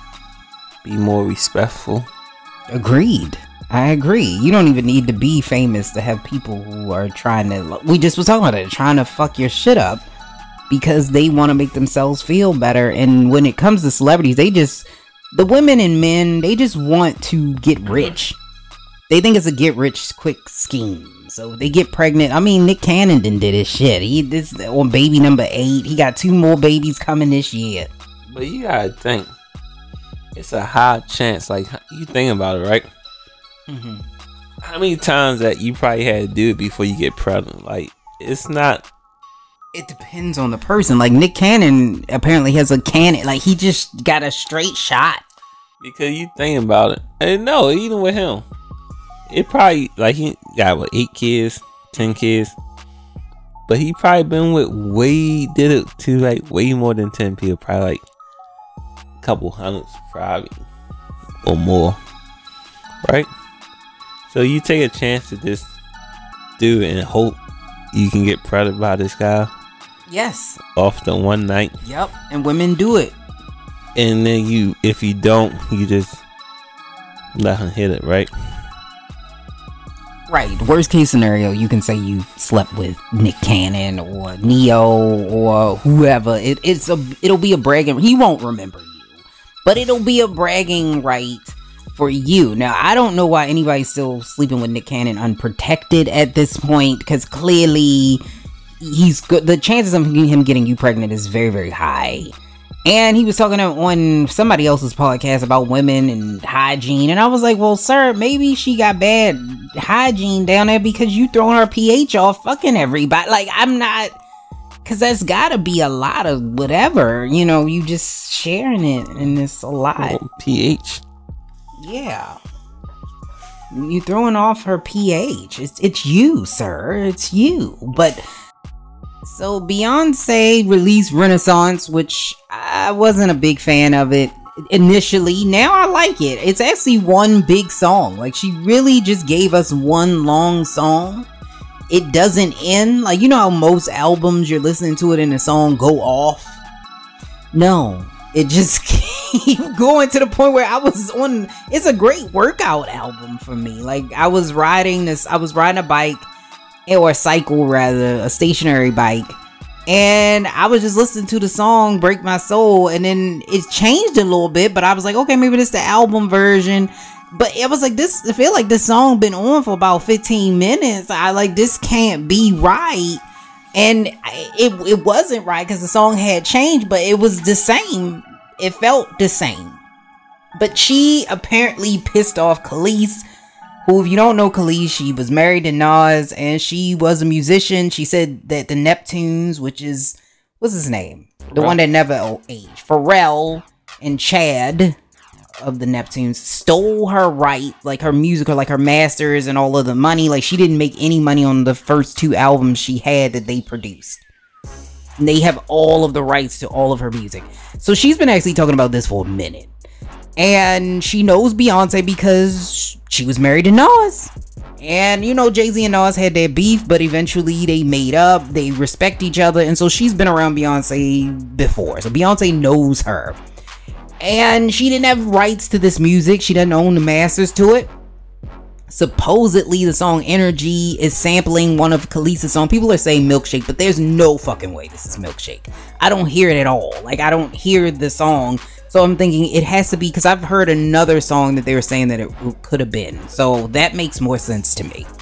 be more respectful. Agreed. I agree. You don't even need to be famous to have people who are trying to, we just was talking about it, trying to fuck your shit up because they want to make themselves feel better. And when it comes to celebrities, they just, the women and men, they just want to get rich. They think it's a get rich quick scheme. So they get pregnant. I mean, Nick Cannon did his shit. He this on baby number eight. He got two more babies coming this year. But you gotta think, it's a high chance. Like you think about it, right? Mm-hmm. How many times that you probably had to do it before you get pregnant? Like it's not. It depends on the person. Like Nick Cannon apparently has a cannon. Like he just got a straight shot. Because you think about it, and no, even with him, it probably like he got what eight kids, ten kids, but he probably been with way did it to like way more than ten people, probably like a couple hundreds, probably or more, right? So you take a chance to just do it and hope you can get pregnant by this guy. Yes. Off the one night. Yep. And women do it. And then you, if you don't, you just let her hit it, right? Right. Worst case scenario, you can say you slept with Nick Cannon or Neo or whoever. It, it's a, it'll be a bragging. He won't remember you, but it'll be a bragging right for you. Now, I don't know why anybody's still sleeping with Nick Cannon unprotected at this point, because clearly he's good. The chances of him getting you pregnant is very, very high. And he was talking on somebody else's podcast about women and hygiene. And I was like, well, sir, maybe she got bad hygiene down there because you throwing her pH off fucking everybody. Like, I'm not, because that's gotta be a lot of whatever, you know, you just sharing it, and it's a lot. Oh, pH. Yeah. You throwing off her pH. It's, it's you, sir. It's you. But so Beyonce released Renaissance, which I wasn't a big fan of it initially. Now I like it. It's actually one big song. Like, she really just gave us one long song. It doesn't end. Like, you know how most albums, you're listening to it and the song go off? No. It just keeps going to the point where I was on. It's a great workout album for me. Like, I was riding this, I was riding a bike, or a cycle rather, a stationary bike, and I was just listening to the song Break My Soul, and then it changed a little bit, but I was like, okay, maybe this is the album version. But it was like, this, I feel like this song been on for about fifteen minutes. I like, this can't be right. And it, it wasn't right because the song had changed, but it was the same. It felt the same. But she apparently pissed off Khalees, who, if you don't know Khalees, she was married to Nas, and she was a musician. She said that the Neptunes, which is, what's his name? The one that never aged. Pharrell and Chad of the Neptunes stole her right, like her music, or like her masters and all of the money. Like, she didn't make any money on the first two albums she had that they produced. And they have all of the rights to all of her music. So she's been actually talking about this for a minute. And she knows Beyonce because she was married to Nas. And, you know, Jay-Z and Nas had their beef, but eventually they made up. They respect each other. And so she's been around Beyonce before. So Beyonce knows her. And she didn't have rights to this music. She doesn't own the masters to it. Supposedly, the song Energy is sampling one of Khalees' songs. People are saying Milkshake, but there's no fucking way this is Milkshake. I don't hear it at all. Like, I don't hear the song. So I'm thinking it has to be, because I've heard another song that they were saying that it could have been. So that makes more sense to me.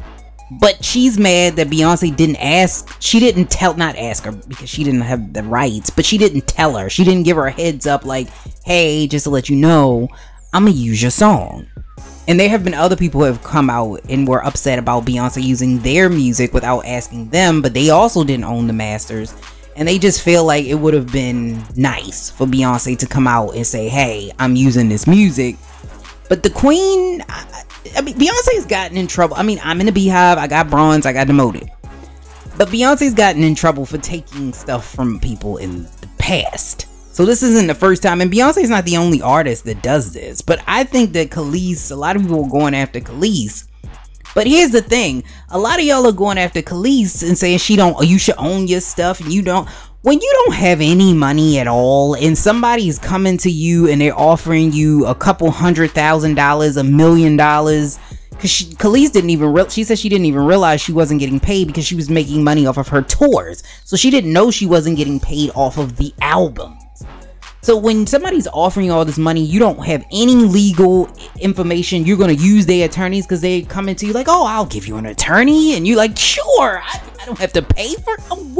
But she's mad that Beyonce didn't ask, she didn't tell, not ask her because she didn't have the rights, but she didn't tell her. She didn't give her a heads up like, hey, just to let you know, I'm gonna use your song. And there have been other people who have come out and were upset about Beyonce using their music without asking them, but they also didn't own the masters. And they just feel like it would have been nice for Beyonce to come out and say, hey, I'm using this music. But the queen, I, I mean, Beyonce's gotten in trouble. I mean, I'm in the Beehive. I got bronze. I got demoted. But Beyonce's gotten in trouble for taking stuff from people in the past. So this isn't the first time. And Beyonce's not the only artist that does this. But I think that Khalees, a lot of people are going after Khalees. But here's the thing. A lot of y'all are going after Khalees and saying she don't, you should own your stuff and you don't. When you don't have any money at all and somebody's coming to you and they're offering you a couple hundred thousand dollars, a million dollars, because Khalees didn't even real she said she didn't even realize she wasn't getting paid because she was making money off of her tours. So she didn't know she wasn't getting paid off of the albums. So when somebody's offering you all this money, you don't have any legal information. You're going to use their attorneys because they come into you like, oh, I'll give you an attorney. And you're like, sure, I, I don't have to pay for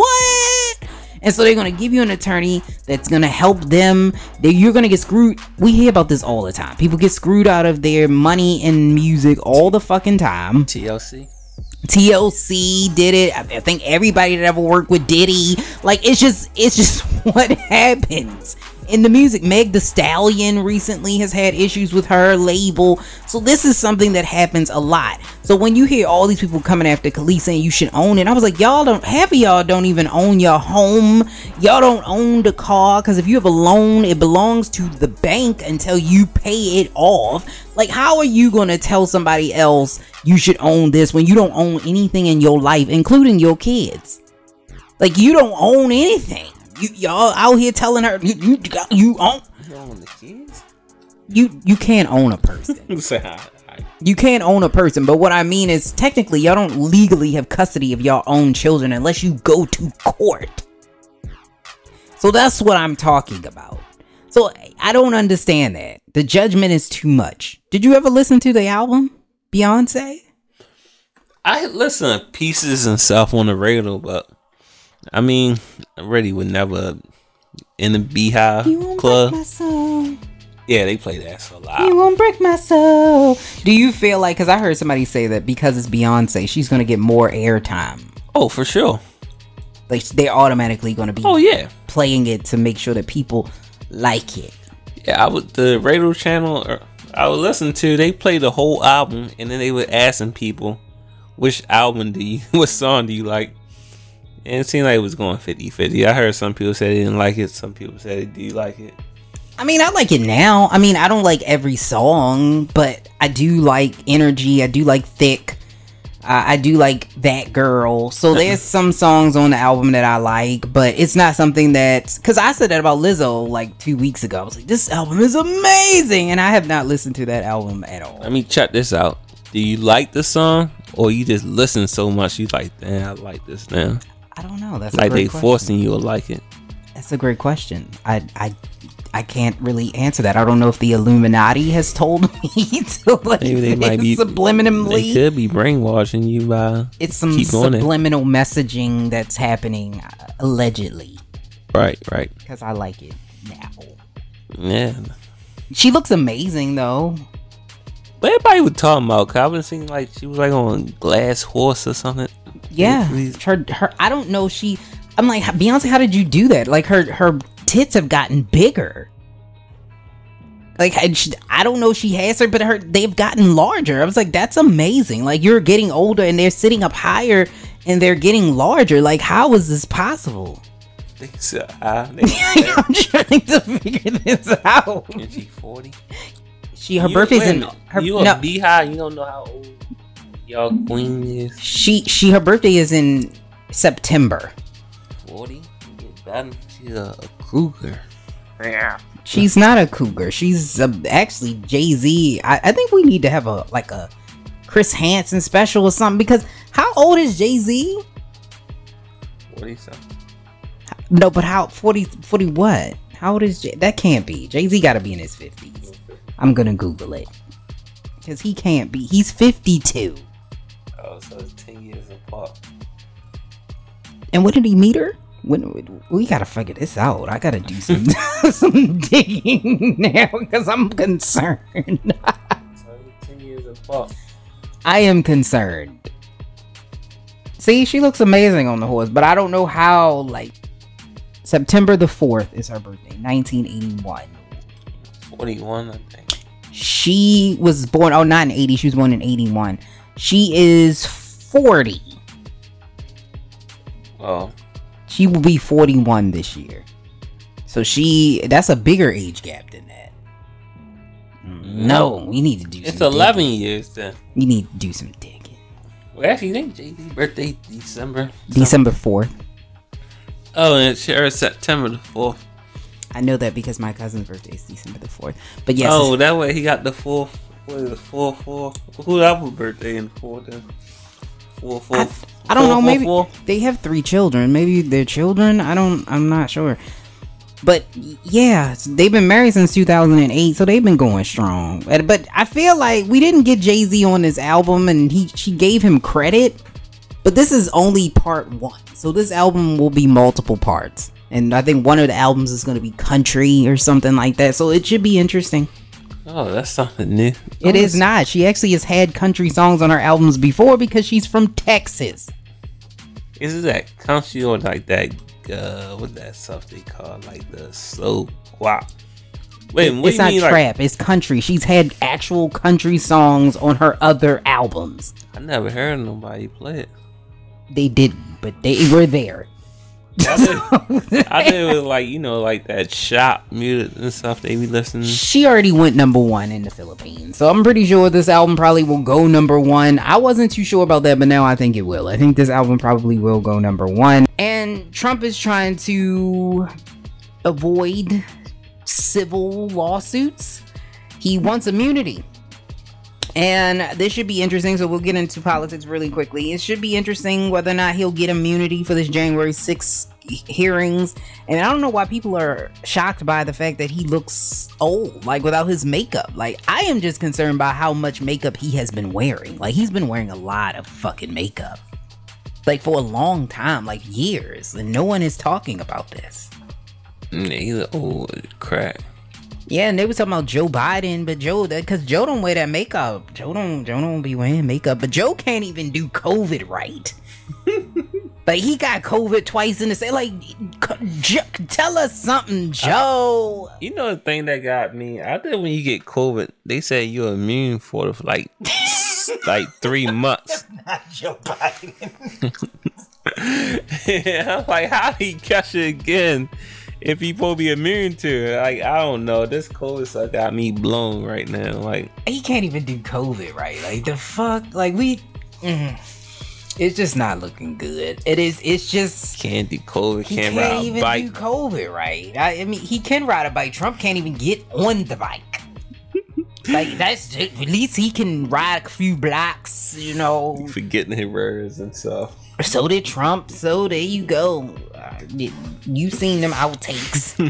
what? And so they're going to give you an attorney that's going to help them. They, you're going to get screwed. We hear about this all the time. People get screwed out of their money in music all the fucking time. T L C. T L C did it. I, I think everybody that ever worked with Diddy. Like, it's just, it's just what happens in the music. Meg Thee Stallion recently has had issues with her label. So this is something that happens a lot. So when you hear all these people coming after Khalees saying you should own it, I was like, y'all don't, half of y'all don't even own your home. Y'all don't own the car, because if you have a loan, it belongs to the bank until you pay it off. Like, how are you going to tell somebody else you should own this when you don't own anything in your life, including your kids? Like, you don't own anything. You, y'all out here telling her you you, you own. You own the kids? you you can't own a person. Say hi. hi. You can't own a person, but what I mean is technically y'all don't legally have custody of your own children unless you go to court. So that's what I'm talking about. So I don't understand that. The judgment is too much. Did you ever listen to the album, Beyonce? I listen to pieces and stuff on the radio, but I mean, I really would never in the Beehive You won't Club. break my soul. Yeah, they play that so You loud. won't break my soul. Do you feel like, because I heard somebody say that because it's Beyonce, she's going to get more airtime. Oh, for sure. Like they're automatically going to be Oh yeah, playing it to make sure that people like it. yeah. I would the radio channel or I would listen to. They play the whole album, and then they would asking people, which album do you, what song do you like? And it seemed like it was going fifty-fifty. I heard some people say they didn't like it. Some people said they do like it. I mean, I like it now. I mean, I don't like every song, but I do like Energy. I do like Thick. Uh, I do like That Girl. So there's some songs on the album that I like, but it's not something that... Because I said that about Lizzo like two weeks ago. I was like, this album is amazing. And I have not listened to that album at all. Let me check this out. Do you like the song, or you just listen so much you like, damn, I like this now? I don't know. That's a Like great they question. forcing you to like it. That's a great question. I, I, I can't really answer that. I don't know if the Illuminati has told me to like Maybe they might be subliminally. They could be brainwashing you by It's some keep doing it. subliminal messaging that's happening, uh, allegedly. Right, right. Because I like it now. Yeah. She looks amazing, though. But everybody was talking about, cause I've been seeing like she was like on Glass Horse or something. Yeah, her, her. I don't know. She. I'm like, Beyonce, how did you do that? Like her, her tits have gotten bigger. Like I, she, I don't know. If she has her, but her they've gotten larger. I was like, that's amazing. Like you're getting older and they're sitting up higher and they're getting larger. Like how is this possible? They said, ah, they I'm trying to figure this out. Is she forty? She her You- birthday's wait a in minute. her. You a No, Beehive? You don't know how old y'all queen is? she she her birthday is in September. Forty? She's a, a cougar. Yeah. She's not a cougar. She's uh, actually Jay-Z. I, I think we need to have a like a Chris Hansen special or something, because how old is Jay-Z? Forty something. No, but how forty, forty what? How old is Jay? That can't be. Jay-Z got to be in his fifties. I'm gonna Google it because he can't be. He's fifty-two. Oh, so it's ten years apart. And when did he meet her? When, we gotta figure this out. I gotta do some some digging now because I'm concerned. So it's ten years apart. I am concerned. See, she looks amazing on the horse, but I don't know how. Like September the fourth is her birthday, nineteen eighty-one. Forty-one, I think. She was born. Oh, not in eighty. She was born in eighty-one. She is forty. Oh. She will be forty-one this year. So she, that's a bigger age gap than that. No, we need to do It's some eleven digging. years then. We need to do some digging. Well, actually, I think Jay-Z's birthday December. December fourth. Oh, and it's her September the fourth. I know that because my cousin's birthday is December the fourth. But yes. Oh, that way he got the fourth. What is it, four, four? Who that was birthday in the fourth then? Four, four. I, I don't four, know. four, Maybe four? they have three children. Maybe they're children. I don't. I'm not sure. But yeah, they've been married since two thousand eight, so they've been going strong. But, but I feel like we didn't get Jay-Z on this album, and he she gave him credit. But this is only part one, so this album will be multiple parts. And I think one of the albums is going to be country or something like that. So it should be interesting. Oh, that's something new. It is not. She actually has had country songs on her albums before because she's from Texas. Is it that country or like that? Uh, what that stuff they call like the slow guap? Wait, what It's do you not mean, like, trap. It's country. She's had actual country songs on her other albums. I never heard nobody play it. They didn't, but they were there. I did, I did it was like, you know, like that shop music and stuff they be listening. She already went number one in the Philippines, so I'm pretty sure this album probably will go number one. I wasn't too sure about that, but now I think it will. I think this album probably will go number one. And Trump is trying to avoid civil lawsuits. He wants immunity. And this should be interesting, so we'll get into politics really quickly. It should be interesting whether or not he'll get immunity for this January sixth hearings. And I don't know why people are shocked by the fact that he looks old, like without his makeup. Like, I am just concerned by how much makeup he has been wearing. Like, he's been wearing a lot of fucking makeup. Like, for a long time, like years. And no one is talking about this. Yeah, he's an old crack. Yeah, and they was talking about Joe Biden, but Joe, that because Joe don't wear that makeup. Joe don't, Joe don't be wearing makeup, but Joe can't even do COVID right. Like, he got COVID twice in the same. Like, Joe, tell us something, Joe. You know the thing that got me? I think when you get COVID, they say you're immune for it for like like three months. Not Joe Biden. Yeah, I'm like, how did he catch it again? If he supposed to be immune to it, like, I don't know. This COVID stuff got me blown right now. Like, he can't even do COVID right. Like, the fuck, like we, mm, it's just not looking good. It is. It's just can't do COVID. He can't, can't ride even a bike. do COVID right. I, I mean, he can ride a bike. Trump can't even get on the bike. Like, that's at least he can ride a few blocks. You know, forgetting his words and stuff. So did Trump. So there you go. Uh, you seen them outtakes.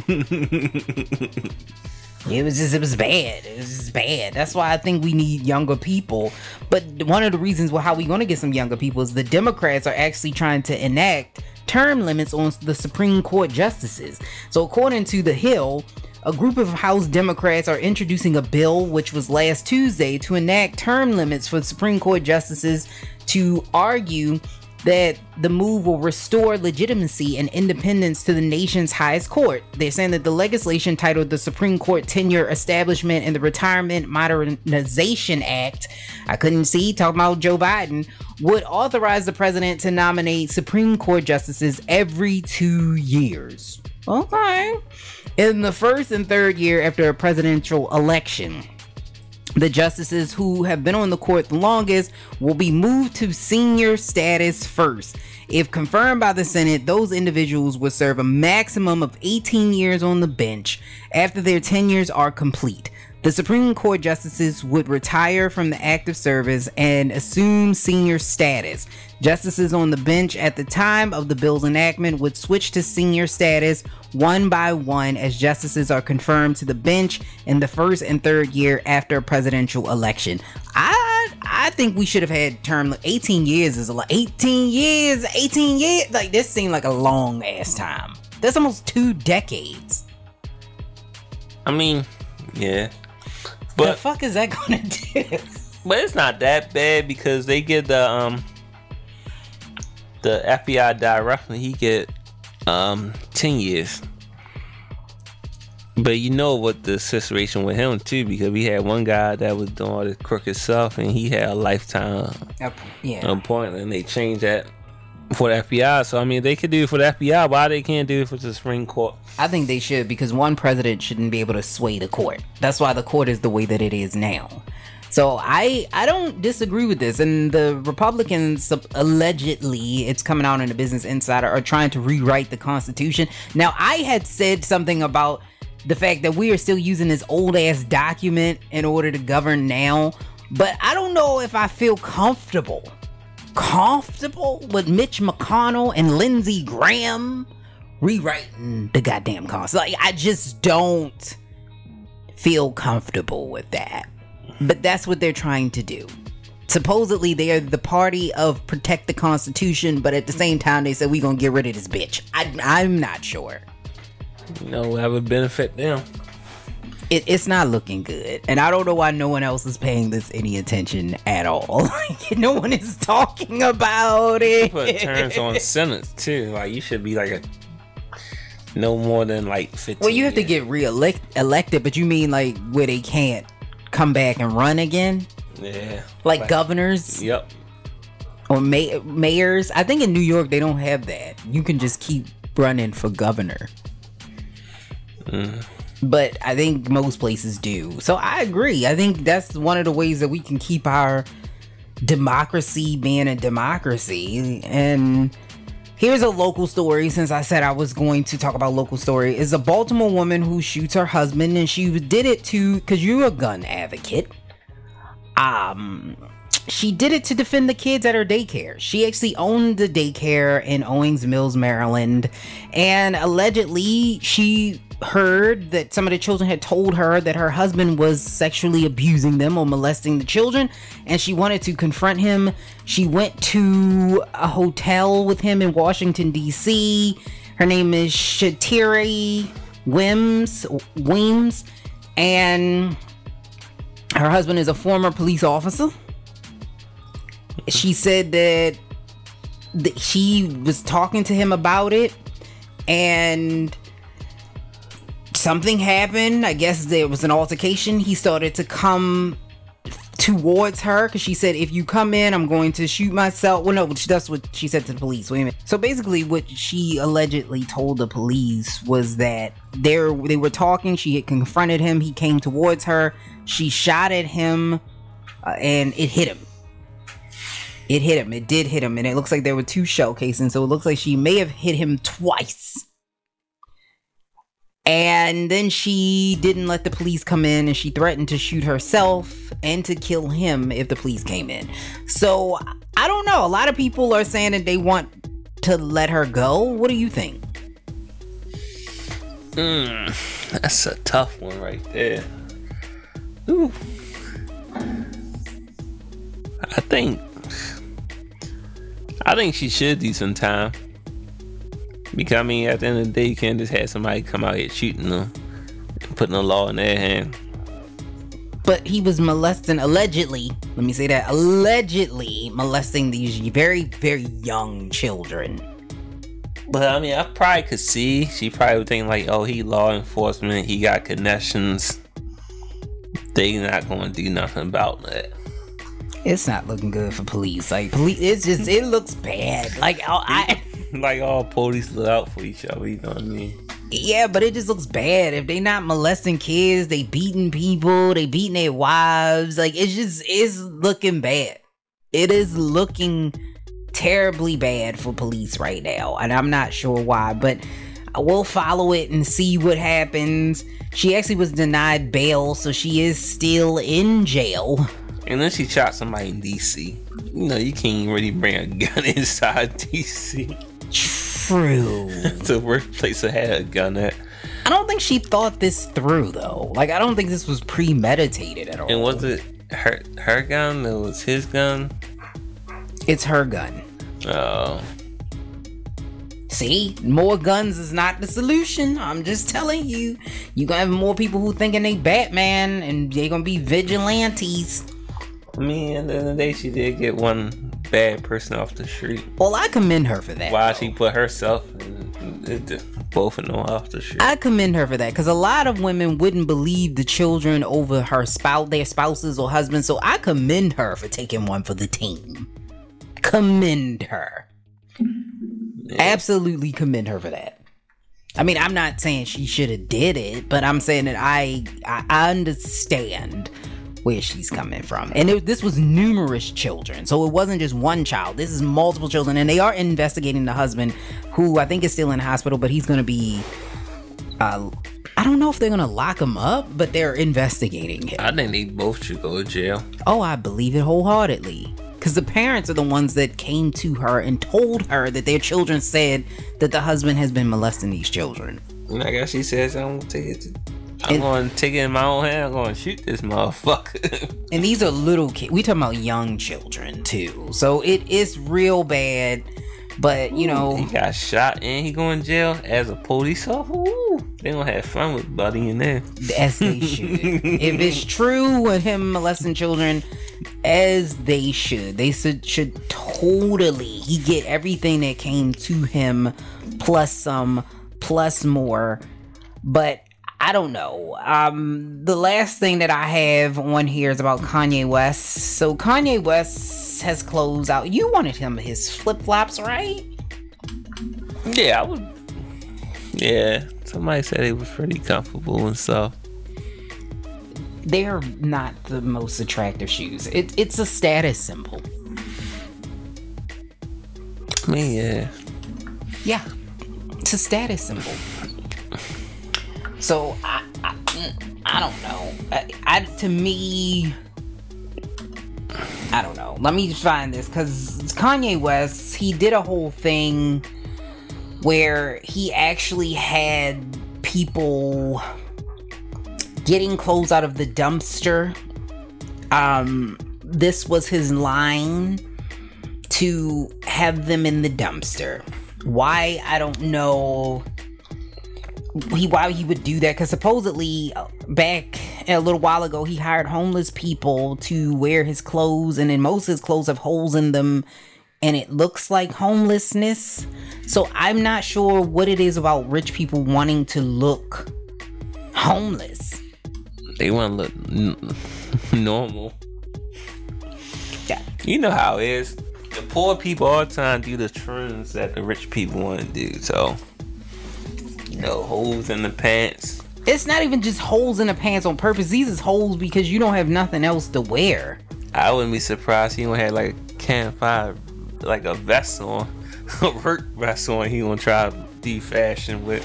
It was just, it was bad. It was just bad. That's why I think we need younger people. But one of the reasons well, how we going to get some younger people is the Democrats are actually trying to enact term limits on the Supreme Court justices. So according to The Hill, a group of House Democrats are introducing a bill, which was last Tuesday, to enact term limits for Supreme Court justices to argue that the move will restore legitimacy and independence to the nation's highest court. They're saying that the legislation titled the Supreme Court Tenure Establishment and the Retirement Modernization Act, I couldn't see, talking about Joe Biden, would authorize the president to nominate Supreme Court justices every two years. Okay. In the first and third year after a presidential election. The justices who have been on the court the longest will be moved to senior status first. If confirmed by the Senate, those individuals will serve a maximum of eighteen years on the bench after their tenures are complete. The Supreme Court justices would retire from the active service and assume senior status. Justices on the bench at the time of the bill's enactment would switch to senior status one by one as justices are confirmed to the bench in the first and third year after a presidential election. I I think we should have had term eighteen years is a lot. eighteen years, eighteen years. Like, this seemed like a long ass time. That's almost two decades. I mean, yeah. But the fuck is that gonna do? But it's not that bad because they get the um the F B I director, he get um ten years. But you know what the situation with him too, because we had one guy that was doing all this crooked stuff and he had a lifetime yeah. appointment, and they changed that for the F B I. So I mean, they could do it for the F B I. Why they can't do it for the Supreme Court? I think they should, because one president shouldn't be able to sway the court. That's why the court is the way that it is now. So I I don't disagree with this. And the Republicans, allegedly, it's coming out in the Business Insider, are trying to rewrite the Constitution. Now, I had said something about the fact that we are still using this old ass document in order to govern now, but I don't know if I feel comfortable comfortable with Mitch McConnell and Lindsey Graham rewriting the goddamn Constitution. Like, I just don't feel comfortable with that. But that's what they're trying to do. Supposedly they are the party of protect the Constitution, but at the same time they said we gonna get rid of this bitch. I, I'm not sure. You know, that would benefit them. It, it's not looking good, and I don't know why no one else is paying this any attention at all. Like, no one is talking about it. Put terms on Senate too. Like, you should be like a no more than like fifteen. Well, you have years. to get re-elected, elected, but you mean like where they can't come back and run again? Yeah, like, like governors. Yep. Or may- mayors. I think in New York they don't have that. You can just keep running for governor. Mm. But I think most places do. So I agree. I think that's one of the ways that we can keep our democracy being a democracy. And Here's a local story, since I said I was going to talk about local story. Is a Baltimore woman who shoots her husband, and she did it to, because you're a gun advocate. Um, she did it to defend the kids at her daycare. She actually owned the daycare in Owings Mills, Maryland, and allegedly she heard that some of the children had told her that her husband was sexually abusing them or molesting the children, and she wanted to confront him. She went to a hotel with him in Washington, D C. Her name is Shatiri Wims, Weems, and her husband is a former police officer. She said that th- she was talking to him about it, and something happened. I guess there was an altercation. He started to come towards her because she said, if you come in, I'm going to shoot myself. Well, no, that's what she said to the police. Wait a minute. So basically what she allegedly told the police was that they they were talking. She had confronted him. He came towards her. She shot at him uh, and it hit him. It hit him. It did hit him. And it looks like there were two shell casings. So it looks like she may have hit him twice. And then she didn't let the police come in, and she threatened to shoot herself and to kill him if the police came in. So I don't know. A lot of people are saying that they want to let her go. What do you think? Mm, that's a tough one right there. Ooh. I think I think she should do some time. Because I mean, at the end of the day, you can't just have somebody come out here shooting them and putting the law in their hand. But he was molesting, allegedly, let me say that, allegedly molesting these very, very young children. But I mean, I probably could see, she probably would think like, oh, he law enforcement, he got connections. They not going to do nothing about that. It's not looking good for police. Like, police, it's just, it looks bad. Like, I... Like all police look out for each other, you know what I mean? Yeah, but it just looks bad. If they not molesting kids, they beating people, they beating their wives. Like, it's just, it's looking bad. It is looking terribly bad for police right now. And I'm not sure why, but we'll follow it and see what happens. She actually was denied bail, so she is still in jail. And then she shot somebody in D C. You know, you can't really bring a gun inside D C. True. It's the worst place to have a gun at. I don't think she thought this through, though. Like, I don't think this was premeditated at all. And was it her her gun? It was his gun? It's her gun. Oh. See? More guns is not the solution. I'm just telling you. You gonna have more people who thinking they Batman, and they gonna be vigilantes. I mean, at the end of the day, she did get one bad person off the street. Well, I commend her for that. Why she put herself and it, it, both of them off the street. I commend her for that, because a lot of women wouldn't believe the children over her spouse, their spouses or husbands. So I commend her for taking one for the team. Commend her. Yeah. Absolutely commend her for that. I mean, I'm not saying she should have did it, but I'm saying that I I understand where she's coming from. And it, this was numerous children, so it wasn't just one child. This is multiple children, and they are investigating the husband, who I think is still in the hospital, but he's gonna be uh I don't know if they're gonna lock him up, but they're investigating him. I think they both should go to jail. Oh, I believe it wholeheartedly, because the parents are the ones that came to her and told her that their children said that the husband has been molesting these children. And I guess she says, I'm gonna take it to I'm and, going to take it in my own hand. I'm going to shoot this motherfucker. And these are little kids. We talking about young children too. So it is real bad. But you know, he got shot and he going to jail as a police officer. Ooh, they gonna have fun with Buddy in there. As they should. If it's true with him molesting children, as they should. They should, should totally. He get everything that came to him, plus some, plus more. But I don't know. Um, the last thing that I have on here is about Kanye West. So Kanye West has closed out. You wanted him his flip-flops, right? Yeah, I would. Yeah, somebody said it was pretty comfortable and stuff. They're not the most attractive shoes. It, it's a status symbol. I mean, yeah. Yeah, it's a status symbol. So I, I, I don't know. I, I to me, I don't know. Let me find this because Kanye West. He did a whole thing where he actually had people getting clothes out of the dumpster. Um, this was his line to have them in the dumpster. Why? I don't know. He why he would do that, because supposedly back a little while ago he hired homeless people to wear his clothes, and then most of his clothes have holes in them and it looks like homelessness. So I'm not sure what it is about rich people wanting to look homeless. They want to look n- normal. Yeah. You know how it is. The poor people all the time do the trends that the rich people want to do. So, you know, holes in the pants. It's not even just holes in the pants on purpose. These is holes because you don't have nothing else to wear. I wouldn't be surprised he don't have like Can five, like a vest on, a work vest on. He gonna try to do fashion with.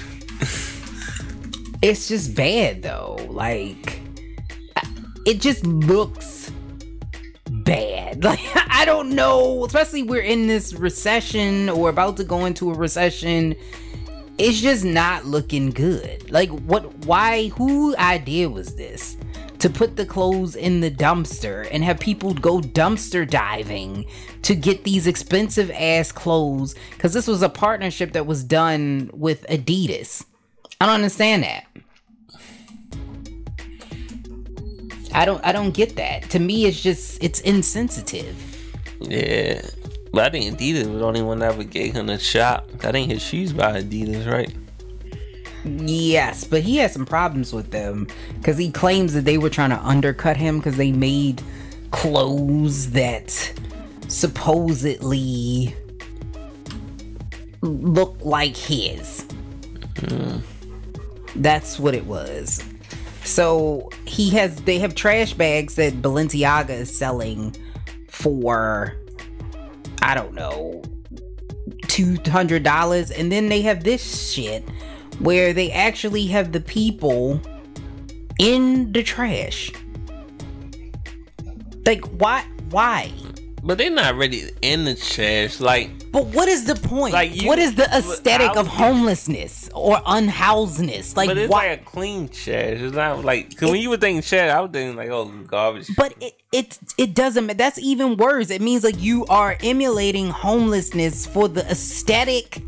It's just bad though. Like, it just looks bad. Like, I don't know. Especially we're in this recession or about to go into a recession. It's just not looking good. Like, what? Why? Who idea was this? To put the clothes in the dumpster and have people go dumpster diving to get these expensive ass clothes, because this was a partnership that was done with Adidas. I don't understand that. I don't I don't get that. To me, it's just, it's insensitive. Yeah. But I think Adidas was the only one that ever gave him a shot. I think his shoes by Adidas, right? Yes, but he had some problems with them because he claims that they were trying to undercut him because they made clothes that supposedly look like his. Mm. That's what it was. So he has, they have trash bags that Balenciaga is selling for, I don't know, two hundred dollars. And then they have this shit where they actually have the people in the trash. Like, why? Why? But they're not really in the trash. Like, but what is the point? Like you, what is the aesthetic of homelessness or unhousedness? Like, but it's why? like a clean trash. It's not like, cause it, when you were thinking trash, I was thinking like, oh, garbage. But it it it doesn't. That's even worse. It means like you are emulating homelessness for the aesthetic.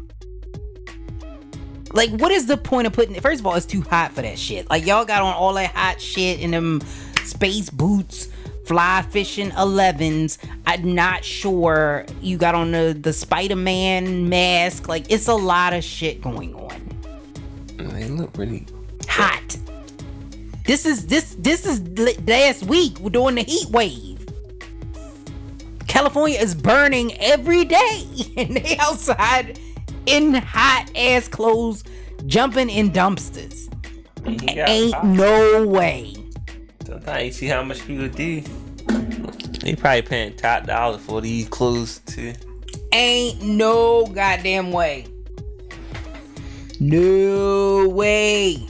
Like, what is the point of putting it? First of all, it's too hot for that shit. Like, y'all got on all that hot shit in them space boots, fly fishing elevens. I'm not sure you got on the, the Spider-Man mask. Like, it's a lot of shit going on. They look really hot. This is this this is last week. We're doing the heat wave. California is burning every day, and they outside in hot ass clothes, jumping in dumpsters. Ain't pop. No way. Sometimes you see how much people do. They probably paying top dollar for these clothes too. Ain't no goddamn way. No way.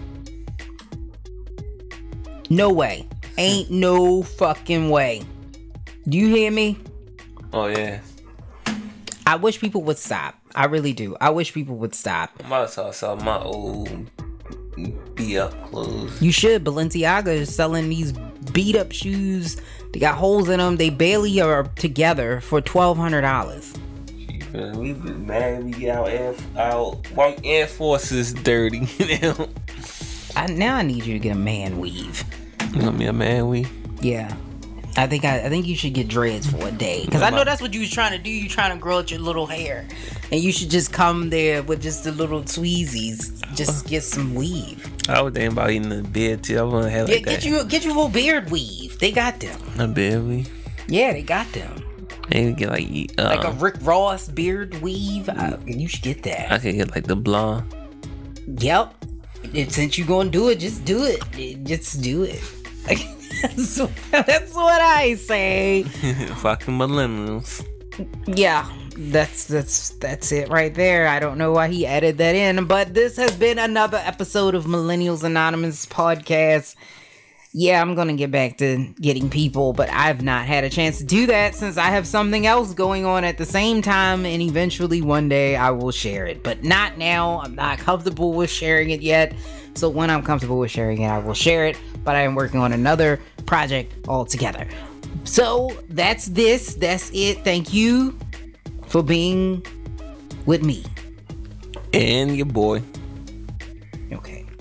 No way. Ain't no fucking way. Do you hear me? Oh yeah. I wish people would stop. I really do. I wish people would stop. I'm about to sell my old beat up clothes. You should. Balenciaga is selling these beat up shoes. They got holes in them. They barely are together for twelve hundred dollars. We been mad we get our Air, our white Air Forces dirty. Now. I, now I need you to get a man weave. You want me a man weave? Yeah. I think I, I think you should get dreads for a day, because I know that's what you was trying to do. You trying to grow out your little hair, and you should just come there with just the little tweezies. Just get some weave. I was thinking about eating a beard too. I want to have yeah, like get that. you get you a little beard weave. They got them. A beard weave. Yeah, they got them. They get like uh, like a Rick Ross beard weave. Uh, you should get that. I could get like the blonde. Yep. And since you gonna do it, just do it. Just do it. Like, That's, that's what I say. Fucking millennials. Yeah, that's that's that's it right there. I don't know why he added that in, but this has been another episode of Millennials Anonymous podcast. Yeah, I'm gonna get back to getting people, but I've not had a chance to do that since I have something else going on at the same time, and eventually one day I will share it, but not now. I'm not comfortable with sharing it yet, so when I'm comfortable with sharing it, I will share it, but I am working on another project altogether. So that's this, that's it. Thank you for being with me. And your boy. Okay.